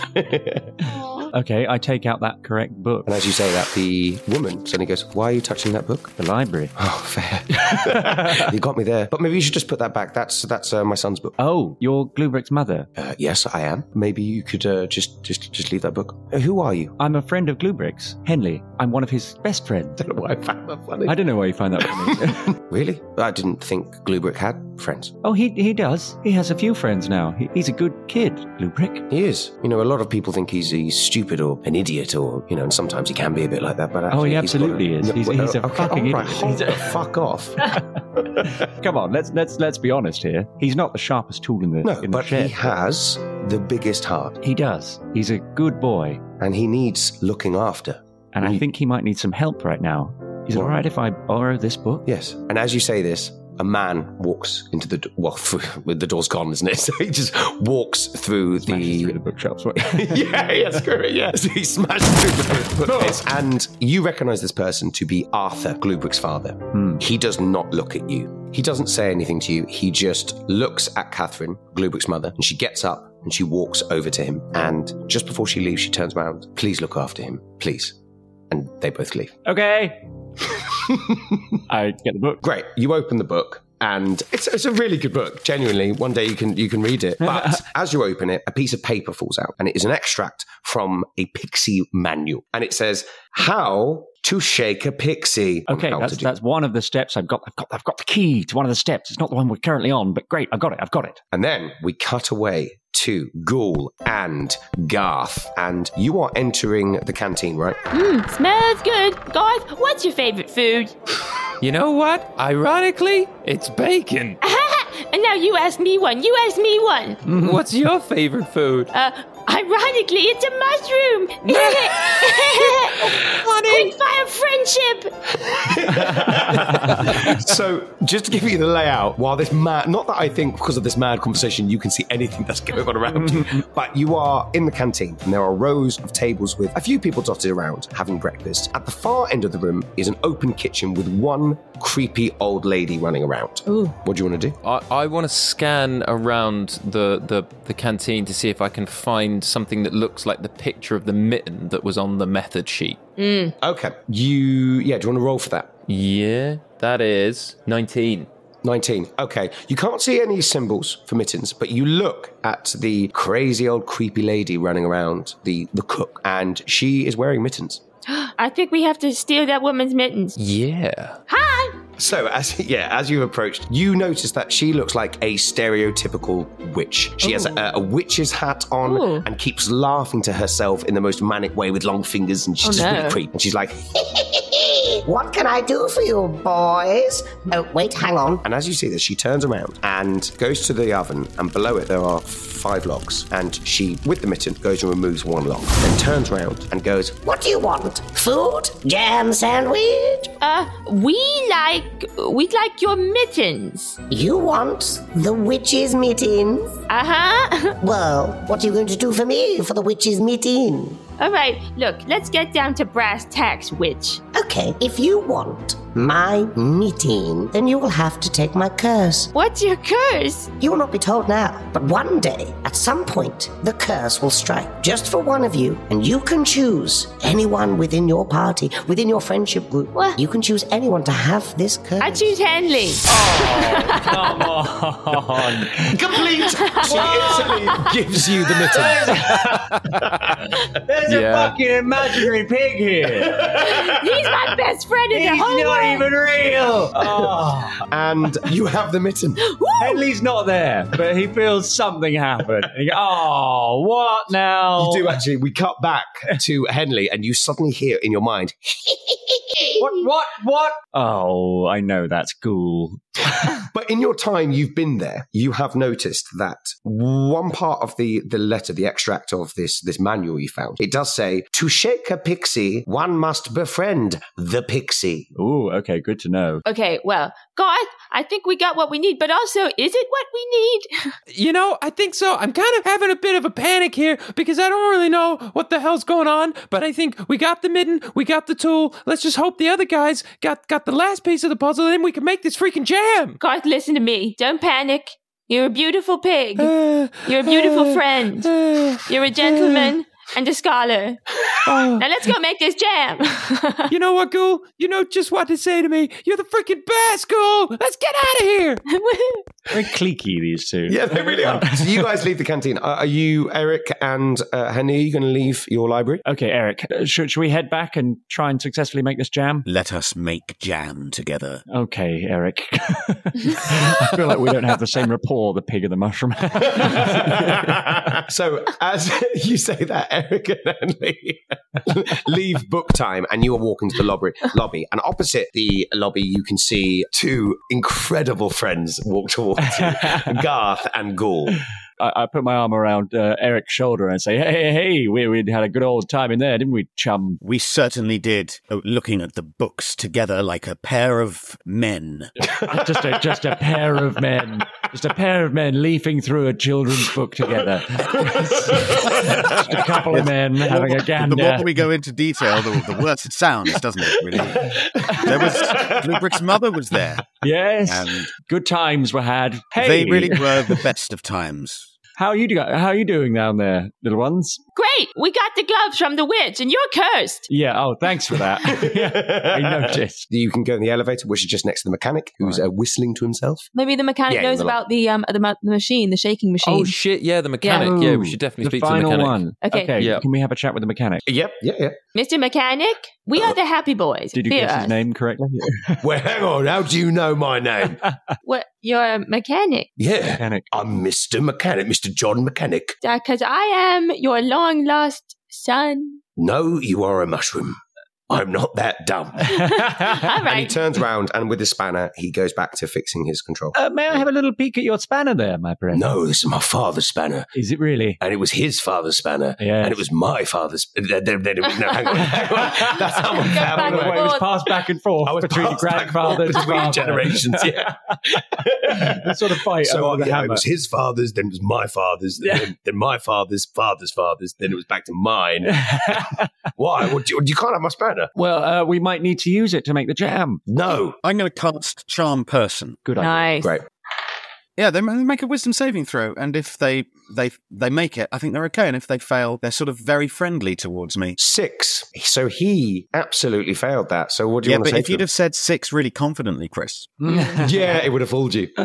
Okay, I take out that correct book. And as you say that, the woman suddenly goes, "Why are you touching that book?" The library. Oh, fair. You got me there. But maybe you should just put that back. That's my son's book. Oh, you're Glubric's mother? Yes, I am. Maybe you could just leave that book. Who are you? I'm a friend of Glubric's, Henley. I'm one of his best friends. I don't know why I found that funny. I don't know why you find that funny. Really? I didn't think Glubric had friends. Oh, he does. He has a few friends now. He's a good kid, Glubric. He is. A lot of people think he's stupid or an idiot or, and sometimes he can be a bit like that. But actually, he absolutely is. He's a fucking idiot. Hold the fuck off. Come on, let's be honest here. He's not the sharpest tool in the shed. He has the biggest heart. He does. He's a good boy. And he needs looking after. And I think he might need some help right now. Is it all right if I borrow this book? Yes. And as you say this, a man walks into the the door's gone, isn't it? So he just walks through the bookshelves. yeah, screw it, yeah. So he smashed through the bookcase, and you recognise this person to be Arthur, Gluebrick's father. He does not look at you. He doesn't say anything to you. He just looks at Catherine, Gluebrick's mother, and she gets up and she walks over to him. And just before she leaves, she turns around. Please look after him, please. And they both leave. Okay. I get the book. Great. You open the book, and it's a really good book. Genuinely, one day you can read it. But as you open it, a piece of paper falls out, and it is an extract from a pixie manual. And it says, "How to shake a pixie." Okay, that's one of the steps. I've got the key to one of the steps. It's not the one we're currently on, but great, I've got it. And then we cut away to Ghoul and Garth, and you are entering the canteen, right? Smells good. Garth, what's your favorite food? You know what? Ironically, it's bacon. And now you ask me one. What's your favorite food? Ironically, it's a mushroom. Quick fire friendship. So, just to give you the layout, while this mad, not that I think because of this mad conversation you can see anything that's going on around you, but you are in the canteen, and there are rows of tables with a few people dotted around having breakfast. At the far end of the room is an open kitchen with one creepy old lady running around. Ooh. What do you want to do? I want to scan around the canteen to see if I can find something that looks like the picture of the mitten that was on the method sheet. Okay. Do you want to roll for that? Yeah, that is 19. 19. Okay. You can't see any symbols for mittens, but you look at the crazy old creepy lady running around, the cook, and she is wearing mittens. I think we have to steal that woman's mittens. Yeah. Hi! So, as you approached, you notice that she looks like a stereotypical witch. She has a witch's hat on and keeps laughing to herself in the most manic way with long fingers, and she's just really creepy. And she's like, What can I do for you, boys? Oh, wait, hang on. And as you see this, she turns around and goes to the oven, and below it there are 5 logs. And she, with the mitten, goes and removes one log, then turns around and goes, What do you want? Food? Jam sandwich? We'd like your mittens. You want the witch's mittens? Uh-huh. Well, what are you going to do for me for the witch's mitten? All right, look, let's get down to brass tacks, witch. Okay, if you want my mitten, then you will have to take my curse. What's your curse? You will not be told now, but one day, at some point, the curse will strike just for one of you, and you can choose anyone within your party, within your friendship group. What? You can choose anyone to have this curse. I choose Henley. Oh, come on. Complete! She instantly gives you the mitten. There's a fucking imaginary pig here. He's my best friend in the whole He's not world. even real. Oh. And you have the mitten. Henley's not there, but he feels something happened. And he goes, oh, what now? You do actually. We cut back to Henley, and you suddenly hear in your mind, What? Oh, I know that's Ghoul. But in your time you've been there, you have noticed that one part of the letter, the extract of this manual you found, it does say, to shake a pixie, one must befriend the pixie. Ooh, okay, good to know. Okay, well, Garth, I think we got what we need, but also, is it what we need? You know, I think so. I'm kind of having a bit of a panic here because I don't really know what the hell's going on, but I think we got the mitten, we got the tool. Let's just hope the other guys got the last piece of the puzzle, and then we can make this freaking jam. Garth, listen to me. Don't panic. You're a beautiful pig. You're a beautiful friend. You're a gentleman and a scholar. Now let's go make this jam. You know what, Ghoul? You know just what to say to me. You're the freaking best, Ghoul. Let's get out of here. Very cliquey, these two. Yeah, they really are. So you guys leave the canteen. Are you, Eric and Henny, are you going to leave your library? Okay, Eric, should we head back and try and successfully make this jam? Let us make jam together. Okay, Eric. I feel like we don't have the same rapport, the pig and the mushroom. So as you say that, Eric and Henley leave book time, and you are walking to the lobby. And opposite the lobby, you can see 2 incredible friends walk towards you, Garth and Ghoul. I put my arm around Eric's shoulder and say, hey, we had a good old time in there, didn't we, chum? We certainly did, looking at the books together like a pair of men. just a pair of men. Just a pair of men leafing through a children's book together. Just a couple of men having a gander. The more we go into detail, the worse it sounds, doesn't it, really? There was... Blue Brick's mother was there. Yes. And good times were had. Hey. They really were the best of times. How are you doing down there, little ones? Great! We got the gloves from the witch, and you're cursed. Yeah, thanks for that. I noticed. You can go in the elevator, which is just next to the mechanic, who's whistling to himself. Maybe the mechanic knows about the machine, the shaking machine. Oh, shit, yeah, the mechanic. Yeah, we should definitely speak to the mechanic. One. Okay. Yeah. Can we have a chat with the mechanic? Yep. Mr. Mechanic, we are the happy boys. Did you guess his name correctly? Well, hang on. How do you know my name? What? You're a mechanic? Yeah. Mechanic. I'm Mr. Mechanic, Mr. John Mechanic. Because I am your long-lost son. No, you are a mushroom. I'm not that dumb. All right. And he turns around and with the spanner, he goes back to fixing his control. May I have a little peek at your spanner there, my friend? No, this is my father's spanner. Is it really? And it was his father's spanner. Yes. And it was my father's... No, hang on. That's how my family It was passed back and forth between grandfathers between generations, yeah. The sort of fight over the hammer. It was his father's, then it was my father's, then my father's father's, then it was back to mine. Why? You can't have my spanner. Well, we might need to use it to make the jam. No. I'm going to cast Charm Person. Good idea. Nice. Great. Yeah, they make a wisdom saving throw, and if they make it, I think they're okay, and if they fail, they're sort of very friendly towards me. 6. So he absolutely failed that. So what do you want to say? Yeah, but if you'd have said 6 really confidently, Chris. Yeah, it would have fooled you.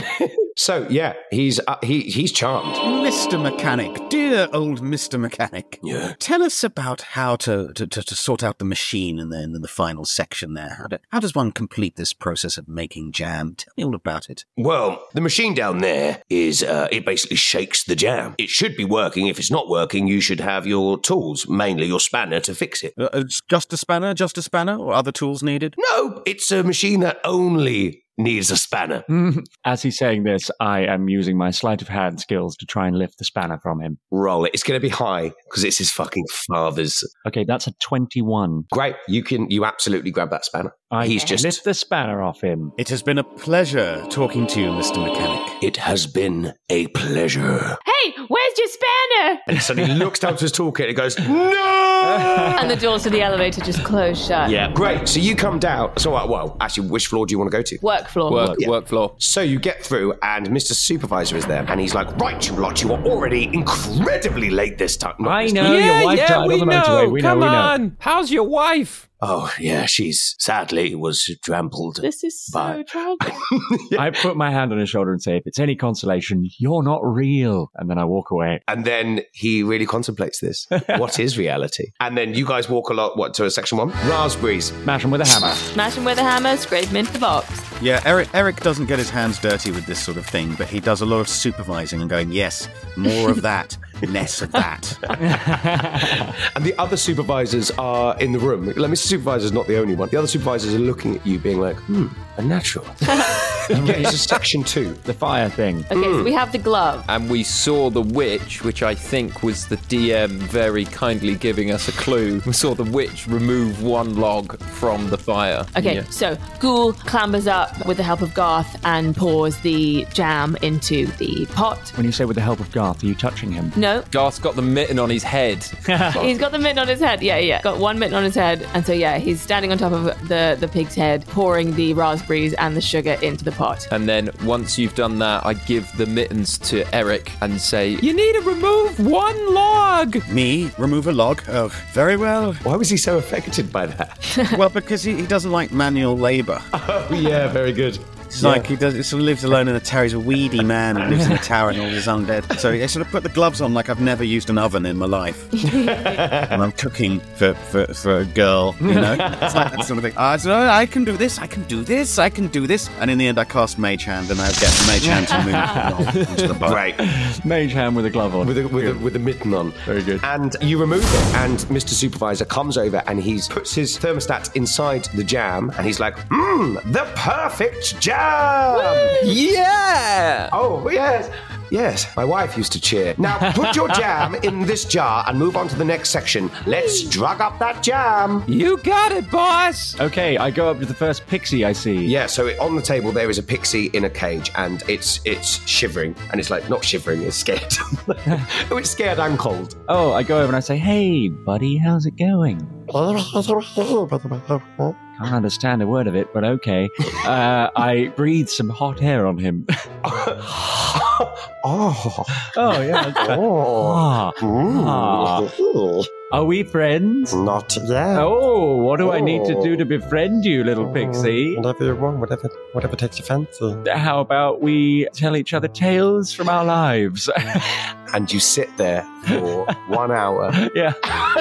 So, yeah, he's charmed. Mr. Mechanic, dear old Mr. Mechanic. Yeah. Tell us about how to sort out the machine in the final section there. How does one complete this process of making jam? Tell me all about it. Well, the machine down there is, it basically shakes the jam. It should be working. If it's not working, you should have your tools, mainly your spanner, to fix it. Just a spanner, or other tools needed? No, it's a machine that only needs a spanner. As he's saying this, I am using my sleight of hand skills to try and lift the spanner from him. Roll it. It's going to be high because it's his fucking father's. Okay, that's a 21. Great. You absolutely grab that spanner. He's just lift the spanner off him. It has been a pleasure talking to you, Mr. Mechanic. It has been a pleasure. Hey, where's your spanner? And so he looks down to his toolkit and goes, no! And the doors to the elevator just close shut. Yeah, great. So you come down. So, well, actually, which floor do you want to go to? Work floor. Work floor. So you get through, and Mr. Supervisor is there, and he's like, right, you lot, you are already incredibly late this time. I know, your wife died on the motorway. We know. Come on. How's your wife? Oh, yeah, she's sadly was trampled. This is so tragic. I put my hand on his shoulder and say, if it's any consolation, you're not real. And then I walk away. And then he really contemplates this. What is reality? And then you guys walk to section 1? Raspberries. Smash them with a hammer. Smash them with a hammer, scrape them into the box. Yeah, Eric doesn't get his hands dirty with this sort of thing, but he does a lot of supervising and going, yes, more of that, less of that. And the other supervisors are in the room. Mr. Supervisor's not the only one. The other supervisors are looking at you being like, a natural. Yeah, it's a section 2. The fire thing. Okay, so we have the glove. And we saw the witch, which I think was the DM very kindly giving us a clue. We saw the witch remove one log from the fire. Okay, so Ghoul clambers up with the help of Garth and pours the jam into the pot. When you say with the help of Garth, are you touching him? No. Garth's got the mitten on his head. He's got the mitten on his head. Yeah. Got one mitten on his head. And so, he's standing on top of the pig's head, pouring the raspberries and the sugar into the pot. And then once you've done that, I give the mittens to Eric and say, you need to remove one log. Me? Remove a log? Oh, very well. Why was he so affected by that? Well, because he doesn't like manual labour. Oh, yeah, very good. It's like he sort of lives alone in a tower. He's a weedy man who lives in a tower and all his undead. So I sort of put the gloves on like I've never used an oven in my life. And I'm cooking for a girl, you know? It's like that sort of thing. So I can do this, I can do this, I can do this. And in the end, I cast Mage Hand and I get Mage Hand to move into the boat. Right. Mage Hand with a glove on. With a mitten on. Very good. And you remove it. And Mr. Supervisor comes over and he puts his thermostat inside the jam and he's like, the perfect jam. jam! Yeah! Oh, yes. Yes, my wife used to cheer. Now, put your jam in this jar and move on to the next section. Let's drug up that jam. You got it, boss! Okay, I go up to the first pixie I see. Yeah, so on the table there is a pixie in a cage, and it's shivering, and it's like, not shivering, it's scared. Oh, it's scared and cold. Oh, I go over and I say, hey, buddy, how's it going? Can't understand a word of it, but okay. I breathe some hot air on him. Oh, yeah. Are we friends? Not yet. Oh, what do I need to do to befriend you, little pixie? Whatever you want, whatever takes your fancy. How about we tell each other tales from our lives? And you sit there for 1 hour. Yeah.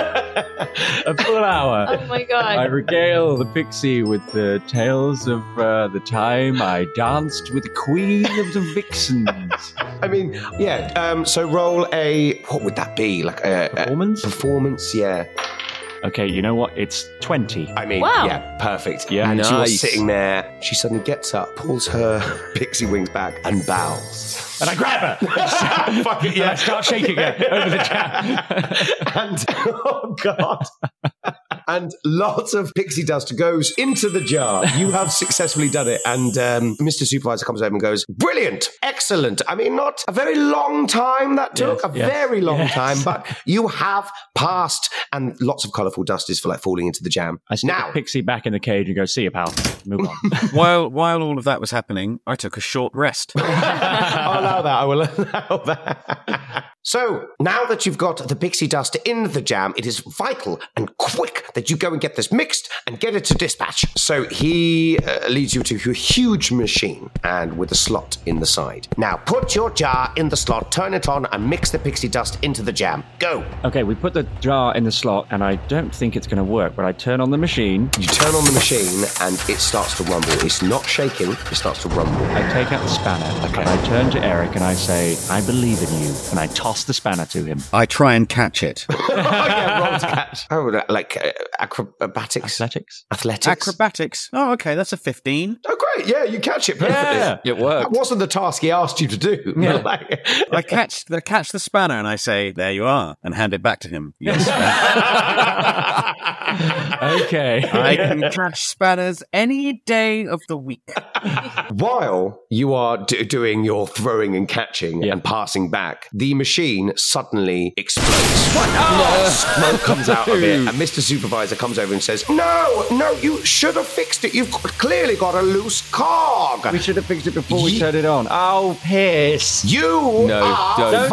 A full hour. Oh my god. I regale the pixie with the tales of the time I danced with the queen of the vixens. I mean, yeah, so roll a... What would that be? Like a... Performance? Performance, yeah. Okay, you know what? It's 20. I mean, Wow. yeah, perfect. Yeah, and nice. you're sitting there. She suddenly gets up, pulls her pixie wings back, and bows. And I grab her. Fuck it, And I start shaking her over the jam. And, oh God. And lots of pixie dust goes into the jar. You have successfully done it. And Mr. Supervisor comes over and goes, brilliant, excellent. I mean, not a very long time that took, very long time, but you have passed. And lots of colourful dust is falling into the jam. I stick the pixie back in the cage and go, see you, pal. Move on. While all of that was happening, I took a short rest. I'll allow that. I will allow that. So, now that you've got the pixie dust in the jam, it is vital and quick that you go and get this mixed and get it to dispatch. So he leads you to a huge machine and with a slot in the side. Now, put your jar in the slot, turn it on, and mix the pixie dust into the jam. Go. Okay, we put the jar in the slot, and I don't think it's going to work, but I turn on the machine. You turn on the machine, and it starts to rumble. It's not shaking, it starts to rumble. I take out the spanner, and I turn to Eric, and I say, I believe in you, and I toss the spanner to him. I try and catch it. Yeah, roll to catch. Oh, like acrobatics? Athletics? Acrobatics. Oh, okay, that's a 15. Oh, great. Yeah, you catch it perfectly. Yeah, it worked. That wasn't the task he asked you to do. Yeah. I catch the spanner and I say, there you are, and hand it back to him. Yes. Okay. I can catch spanners any day of the week. While you are doing your throwing and catching and passing back, the machine suddenly explodes. What? Oh! Smoke comes out of it, and Mr. Supervisor comes over and says, No, you should have fixed it. You've clearly got a loose cog. We should have fixed it before we turned it on. Oh, piss. You don't.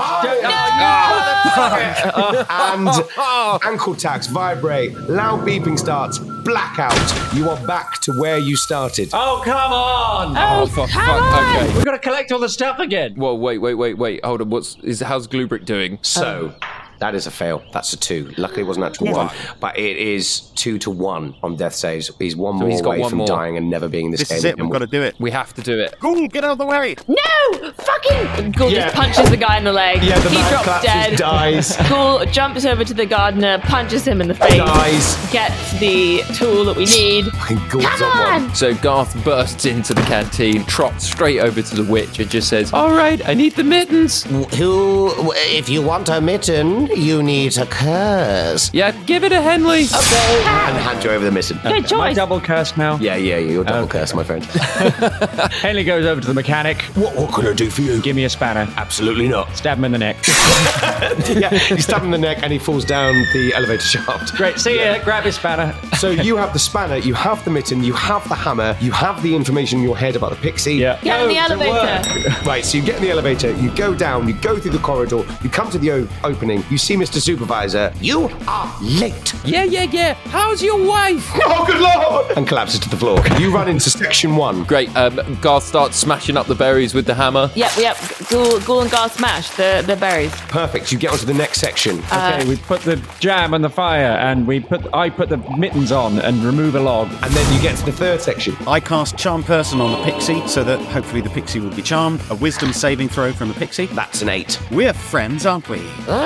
And ankle tags vibrate, loud beeping starts, blackout. You are back to where you started. Oh, come on. Oh, for fuck. Okay. We've got to collect all the stuff again. Whoa, wait. Hold on. How's Glubrick doing? So, that is a fail. That's a 2. Luckily, it wasn't actually 1. But it is 2 to 1 on death saves. He's one more away from dying and never being in this game. This is it. We've got to do it. We have to do it. Ghoul, get out of the way. No! Fucking... Ghoul just punches the guy in the leg. Yeah, the he man drops collapses, dead. dies. Ghoul jumps over to the gardener, punches him in the face. Dies. Gets the tool that we need. Come on! So Garth bursts into the canteen, trots straight over to the witch and just says, all right, I need the mittens. If you want a mitten, you need a curse. Yeah, give it a Henley. Okay. And hand you over the mitten. Good Am I choice. double cursed now? Yeah, you're double cursed, my friend. Henley goes over to the mechanic. What can I do for you? Give me a spanner. Absolutely not. Stab him in the neck. Yeah, you stab him in the neck and he falls down the elevator shaft. Great. See ya. Grab his spanner. So you have the spanner, you have the mitten, you have the hammer, you have the information in your head about the pixie. Yeah. Get in the elevator. Right, so you get in the elevator, you go down, you go through the corridor, you come to the opening, you see Mr. Supervisor. You are late. Yeah. How's your wife? Oh, good lord! And collapses to the floor. You run into section 1. Great. Garth starts smashing up the berries with the hammer. Yep. Ghoul and Garth smash the berries. Perfect. You get onto the next section. Okay, we put the jam on the fire, and I put the mittens on and remove a log. And then you get to the third section. I cast Charm Person on the pixie so that hopefully the pixie will be charmed. A wisdom saving throw from the pixie. That's an 8. We're friends, aren't we? I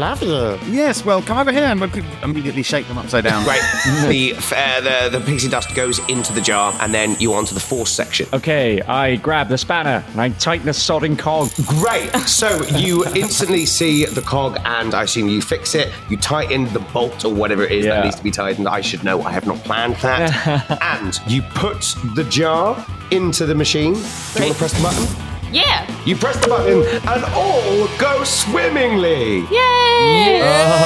love you. Yes, well, come over here and we'll immediately shake them upside down. Right. The pixie dust goes into the jar, and then you onto the force section. Okay, I grab the spanner and I tighten the sodding cog. Great. So you instantly see the cog, and I assume you fix it. You tighten the bolt or whatever it is that needs to be tightened. I should know. I have not planned that. And you put the jar into the machine. Do you want to press the button? Yeah. You press the button, and all goes swimmingly. Yay!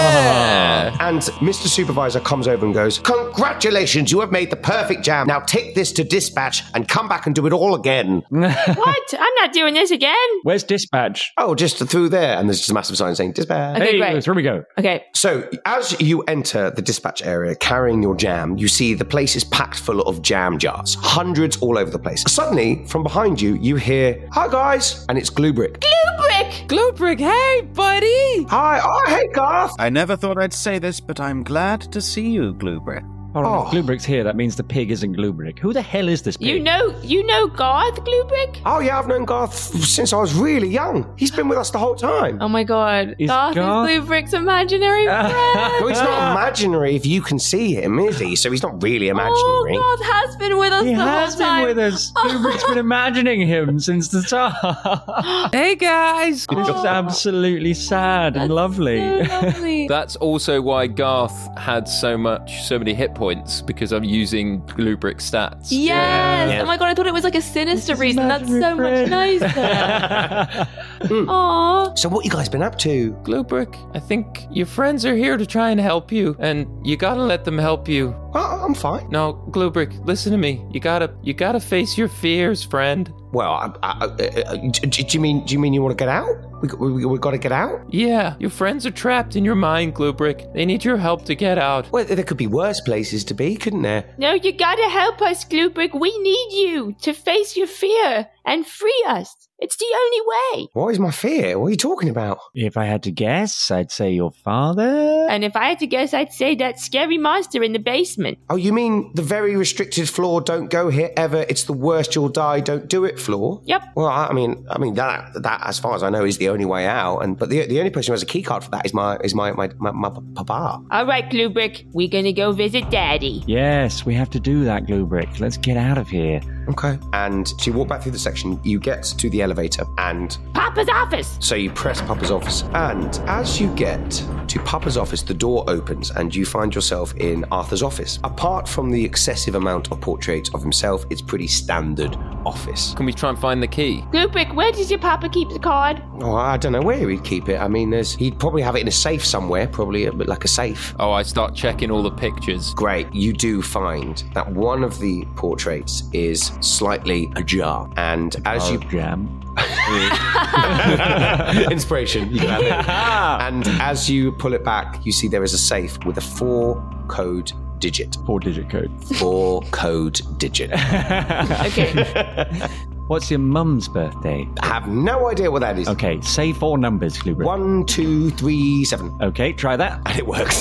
And Mr. Supervisor comes over and goes, "Congratulations, you have made the perfect jam. Now take this to dispatch and come back and do it all again." What? I'm not doing this again. Where's dispatch? Oh, just through there. And there's just a massive sign saying dispatch. Okay, great. Here we go. Okay. So as you enter the dispatch area carrying your jam, you see the place is packed full of jam jars. Hundreds all over the place. Suddenly, from behind you, you hear, "Hi guys," and it's Gluebrick. Gluebrick, hey, buddy! Hi, hey Garth! I never thought I'd say this, but I'm glad to see you, Gluebrick. Hold on, if Gluebrick's here, that means the pig isn't Gluebrick. Who the hell is this pig? You know Garth Gluebrick? Oh yeah, I've known Garth since I was really young. He's been with us the whole time. Oh my god. Is Garth Garth- is Gluebrick's imaginary friend. No, he's not imaginary if you can see him, is he? So he's not really imaginary. Oh, Garth has been with us He the has whole time. been with us. Gluebrick's been imagining him since the start. Hey, guys! It's absolutely sad and lovely. So lovely. That's also why Garth had so many hit points, because I'm using Gluebrick stats. Yes. Oh my god, I thought it was like a sinister reason. That's so much nicer. Aww. So what you guys been up to? Gluebrick, I think your friends are here to try and help you, and you gotta let them help you. Oh, I'm fine. No, Gluebrick, listen to me. You gotta face your fears, friend. Well, do you mean you want to get out? We got to get out? Yeah, your friends are trapped in your mind, Gluebrick. They need your help to get out. Well, there could be worse places to be, couldn't there? No, you gotta help us, Gluebrick. We need you to face your fear and free us. It's the only way. What is my fear? What are you talking about? If I had to guess, I'd say your father. And if I had to guess, I'd say that scary monster in the basement. Oh, you mean the very restricted floor, don't go here ever, it's the worst, you'll die, don't do it floor? Yep. Well, I mean that as far as I know is the only way out, but the only person who has a key card for that is my papa. All right, Gluebrick, we're gonna go visit Daddy. Yes, we have to do that, Gluebrick. Let's get out of here. Okay. And so you walk back through the section, you get to the elevator, and Papa's office. so you press Papa's office. And as you get to Papa's office, the door opens and you find yourself in Arthur's office. Apart from the excessive amount of portraits of himself, it's pretty standard office. Can we try and find the key? Gluebrick, where does your papa keep the card? Oh, I don't know where he'd keep it. I mean, he'd probably have it in a safe somewhere, probably a bit like a safe. Oh, I start checking all the pictures. Great. You do find that one of the portraits is slightly ajar. And as you... jam. Inspiration, you can have it. And as you pull it back, you see there is a safe with a 4-code digit. 4-digit code. 4-code digit. Okay. What's your mum's birthday? I have no idea what that is. Okay, say 4 numbers, Gluebrick. 1, 2, 3, 7. Okay, try that. And it works.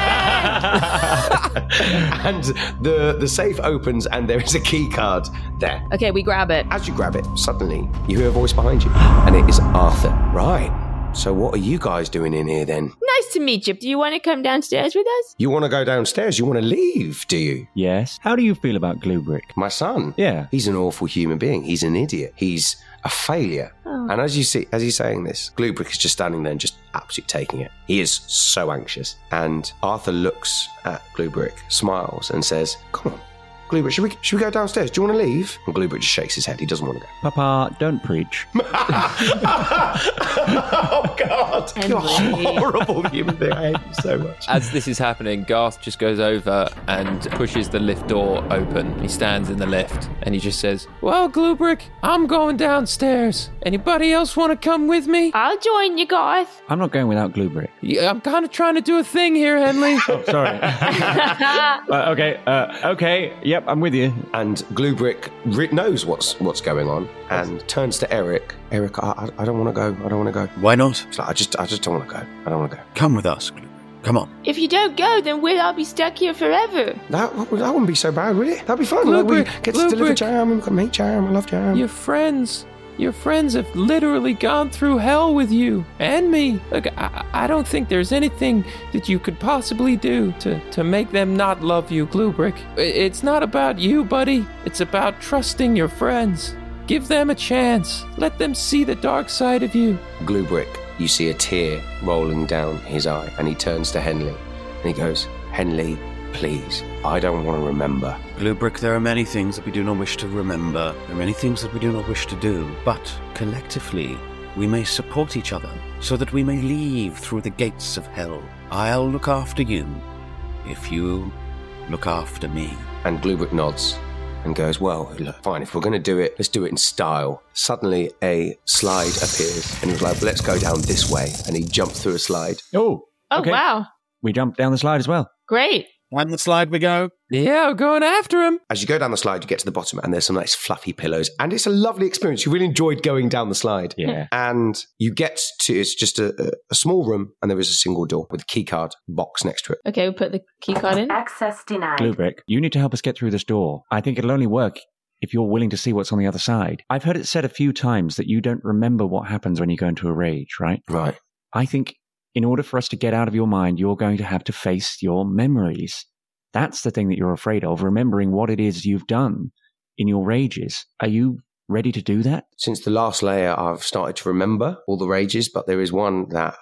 And the safe opens and there is a key card there. Okay, we grab it. As you grab it, suddenly you hear a voice behind you, and it is Arthur. Right. So what are you guys doing in here then? Nice to meet you. Do you want to come downstairs with us? You want to go downstairs? You want to leave, do you? Yes. How do you feel about Gluebrick? My son? Yeah. He's an awful human being. He's an idiot. He's a failure. Oh. And as he's saying this, Gluebrick is just standing there and just absolutely taking it. He is so anxious. And Arthur looks at Gluebrick, smiles, and says, "Come on, Gluebrick, should we go downstairs? Do you want to leave?" And Gluebrick just shakes his head. He doesn't want to go. Papa, don't preach. Oh, God. You're a horrible human being. I hate you so much. As this is happening, Garth just goes over and pushes the lift door open. He stands in the lift and he just says, "Well, Gluebrick, I'm going downstairs. Anybody else want to come with me?" I'll join you, Garth. I'm not going without Gluebrick. Yeah, I'm kind of trying to do a thing here, Henley. Oh, sorry. Okay. Yep, I'm with you. And Gluebrick knows what's going on and turns to Eric. "Eric, I don't want to go. I don't want to go." Why not? It's like, I just don't want to go. I don't want to go. Come with us, Gluebrick. Come on. If you don't go, then we'll all be stuck here forever. That wouldn't be so bad, would it? That'd be fun. Gluebrick, We get to deliver jam. We've got to make jam. I love jam. Your friends Your friends have literally gone through hell with you and me. Look, I don't think there's anything that you could possibly do to make them not love you, Gluebrick. It's not about you, buddy. It's about trusting your friends. Give them a chance. Let them see the dark side of you. Gluebrick, you see a tear rolling down his eye, and he turns to Henley, and he goes, Henley, please, I don't want to remember. Gluebrick, there are many things that we do not wish to remember. There are many things that we do not wish to do. But collectively, we may support each other so that we may leave through the gates of hell. I'll look after you if you look after me. And Gluebrick nods and goes, well, look, fine, if we're going to do it, let's do it in style. Suddenly, a slide appears, and he was like, let's go down this way. And he jumped through a slide. Oh, okay. Wow. We jumped down the slide as well. Great. On the slide we go. Yeah, we're going after him. As you go down the slide, you get to the bottom, and there's some nice fluffy pillows, and it's a lovely experience. You really enjoyed going down the slide. Yeah. And you get to, it's just a small room, and there is a single door with a keycard box next to it. Okay, we'll put the key card in. Access denied. Gluebrick, you need to help us get through this door. I think it'll only work if you're willing to see what's on the other side. I've heard it said a few times that you don't remember what happens when you go into a rage, right? Right. I think in order for us to get out of your mind, you're going to have to face your memories. That's the thing that you're afraid of, remembering what it is you've done in your rages. Are you ready to do that? Since the last layer, I've started to remember all the rages, but there is one that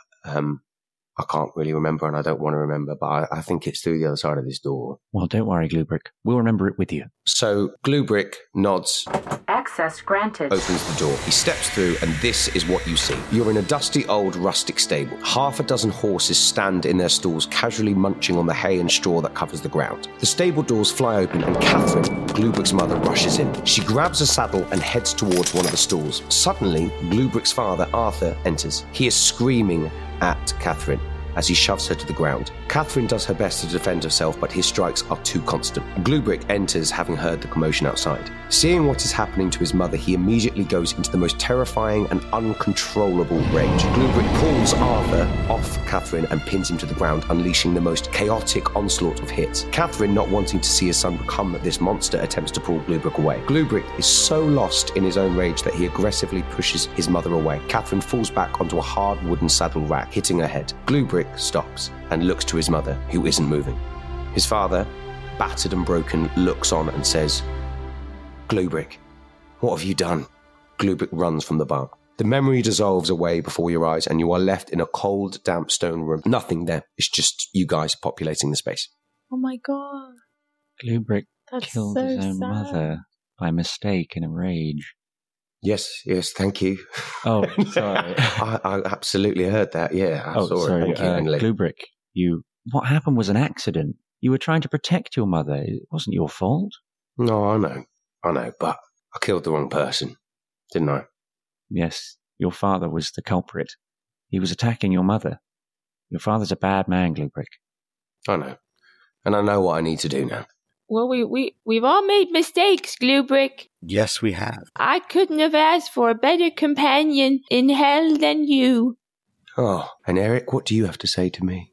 I can't really remember and I don't want to remember, but I think it's through the other side of this door. Well, don't worry, Gluebrick. We'll remember it with you. So Gluebrick nods. Access granted. Opens the door. He steps through, and this is what you see. You're in a dusty old rustic stable. Half a dozen horses stand in their stalls, casually munching on the hay and straw that covers the ground. The stable doors fly open, and Catherine, Gluebrick's mother, rushes in. She grabs a saddle and heads towards one of the stalls. Suddenly, Gluebrick's father, Arthur, enters. He is screaming at Catherine as he shoves her to the ground. Catherine does her best to defend herself, but his strikes are too constant. Gluebrick enters, having heard the commotion outside. Seeing what is happening to his mother, he immediately goes into the most terrifying and uncontrollable rage. Gluebrick pulls Arthur off Catherine and pins him to the ground, unleashing the most chaotic onslaught of hits. Catherine, not wanting to see his son become this monster, attempts to pull Gluebrick away. Gluebrick is so lost in his own rage that he aggressively pushes his mother away. Catherine falls back onto a hard wooden saddle rack, hitting her head. Gluebrick stops and looks to his mother, who isn't moving. His father, battered and broken, looks on and says, Gluebrick, what have you done? Gluebrick runs from the barn. The memory dissolves away before your eyes, and you are left in a cold, damp stone room. Nothing there. It's just you guys populating the space. Oh my god. Gluebrick That's killed so his own sad. mother by mistake in a rage. Yes, thank you. Oh, sorry. I absolutely heard that, yeah. I saw sorry. it. Thank you, Henley. Gluebrick, what happened was an accident. You were trying to protect your mother. It wasn't your fault. No, I know, but I killed the wrong person, didn't I? Yes, your father was the culprit. He was attacking your mother. Your father's a bad man, Gluebrick. I know. And I know what I need to do now. Well, we've all made mistakes, Gluebrick. Yes, we have. I couldn't have asked for a better companion in hell than you. Oh, and Eric, what do you have to say to me?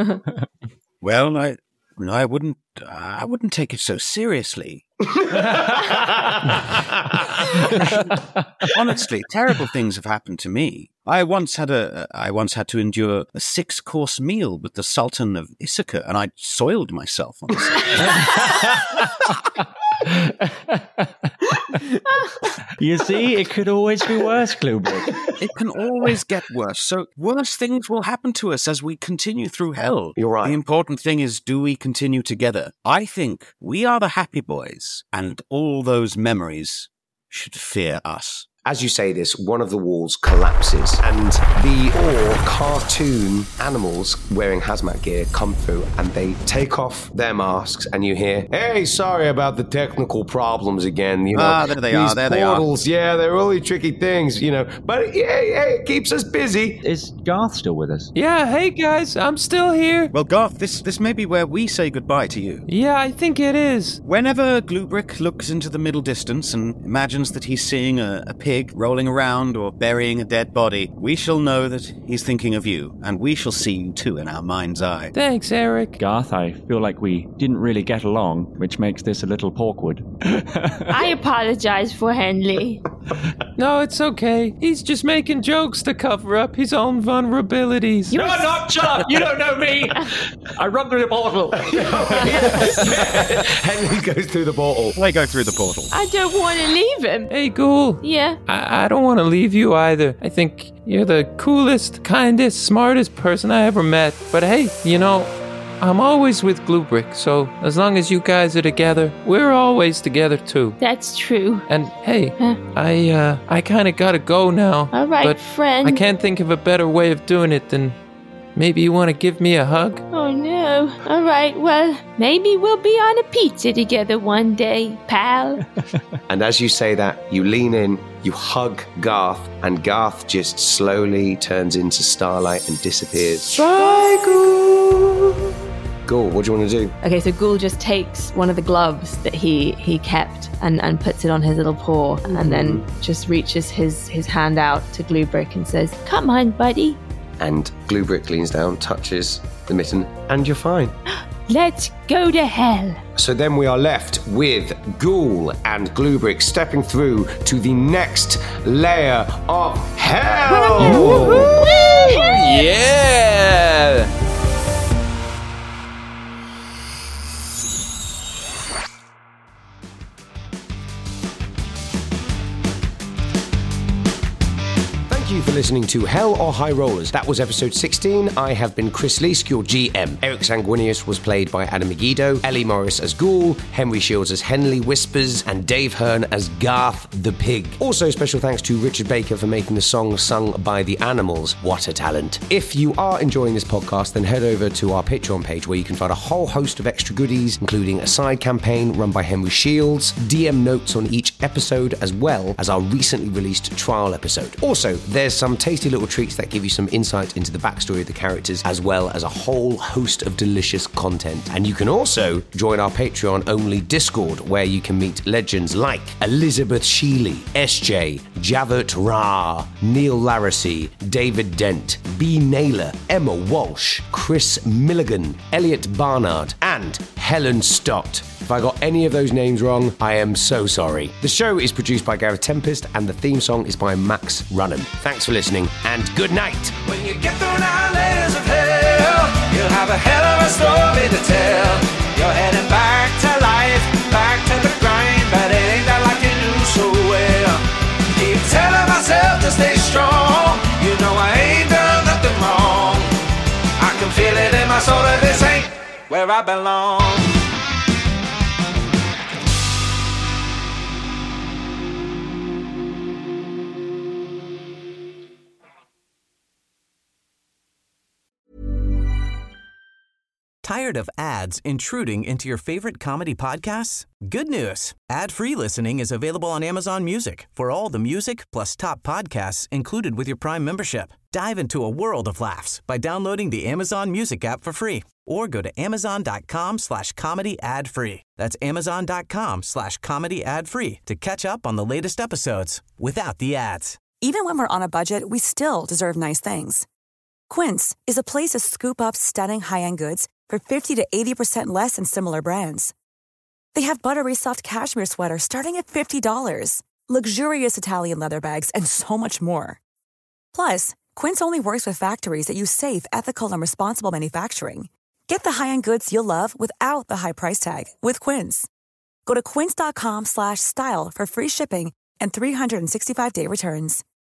Well, I wouldn't take it so seriously. Honestly, terrible things have happened to me. I once had to endure a 6-course meal with the Sultan of Issachar, and I soiled myself on the You see, it could always be worse, Gluebrick. It can always get worse. So worse things will happen to us as we continue through hell. You're right. The important thing is, do we continue together? I think we are the happy boys, and all those memories should fear us. As you say this, one of the walls collapses, and the cartoon animals wearing hazmat gear come through, and they take off their masks, and you hear, "Hey, sorry about the technical problems again." You know, there they are. There portals, they are. Yeah, they're really tricky things, you know. But yeah, it keeps us busy. Is Garth still with us? Yeah, hey guys, I'm still here. Well, Garth, this may be where we say goodbye to you. Yeah, I think it is. Whenever Gluebrick looks into the middle distance and imagines that he's seeing a pig rolling around or burying a dead body, we shall know that he's thinking thinking of you, and we shall see you too in our mind's eye. Thanks, Eric. Garth, I feel like we didn't really get along, which makes this a little awkward. I apologize for Henley. No, it's okay. He's just making jokes to cover up his own vulnerabilities. You're not, shut up! You don't know me! I run through the portal. Henry goes through the portal. I go through the portal. I don't want to leave him. Hey, Ghoul. Yeah? I don't want to leave you either. I think you're the coolest, kindest, smartest person I ever met. But hey, I'm always with Gluebrick, so as long as you guys are together, we're always together too. That's true. And hey, I kind of gotta go now. All right, but friend. I can't think of a better way of doing it than maybe you want to give me a hug? Oh no. All right, well, maybe we'll be on a pizza together one day, pal. And as you say that, you lean in, you hug Garth, and Garth just slowly turns into starlight and disappears. Bye, Ghoul. Ghoul, what do you want to do? Okay, so Ghoul just takes one of the gloves that he kept and puts it on his little paw, and then just reaches his hand out to Gluebrick and says, "Come on, buddy." And Gluebrick leans down, touches the mitten, and you're fine. Let's go to hell. So then we are left with Ghoul and Gluebrick stepping through to the next layer of hell. Yeah! Thank you for listening to Hell or High Rollers. That was episode 16. I have been Chris Leask, your GM. Eric Sanguinius was played by Adam Megiddo, Ellie Morris as Ghoul, Henry Shields as Henley Whispers, and Dave Hearn as Garth the Pig. Also, special thanks to Richard Baker for making the song sung by the Animals. What a talent. If you are enjoying this podcast, then head over to our Patreon page where you can find a whole host of extra goodies, including a side campaign run by Henry Shields, DM notes on each episode, as well as our recently released trial episode. Also, there's some tasty little treats that give you some insight into the backstory of the characters, as well as a whole host of delicious content. And you can also join our Patreon-only Discord, where you can meet legends like Elizabeth Sheely, SJ, Javert Ra, Neil Laracy, David Dent, B. Naylor, Emma Walsh, Chris Milligan, Elliot Barnard, and Helen Stott. If I got any of those names wrong, I am so sorry. The show is produced by Gareth Tempest, and the theme song is by Max Runham. Thanks for listening, and good night. When you get through 9 layers of hell, you'll have a hell of a story to tell. You're heading back to life, back to the grind, but it ain't that like you knew so well. Keep telling myself to stay strong. You know I ain't done nothing wrong. I can feel it in my soul that this ain't where I belong. Tired of ads intruding into your favorite comedy podcasts? Good news. Ad-free listening is available on Amazon Music for all the music plus top podcasts included with your Prime membership. Dive into a world of laughs by downloading the Amazon Music app for free or go to amazon.com/comedy ad-free. That's amazon.com/comedy ad-free to catch up on the latest episodes without the ads. Even when we're on a budget, we still deserve nice things. Quince is a place to scoop up stunning high-end goods for 50 to 80% less than similar brands. They have buttery soft cashmere sweaters starting at $50, luxurious Italian leather bags, and so much more. Plus, Quince only works with factories that use safe, ethical, and responsible manufacturing. Get the high-end goods you'll love without the high price tag with Quince. Go to quince.com/style for free shipping and 365-day returns.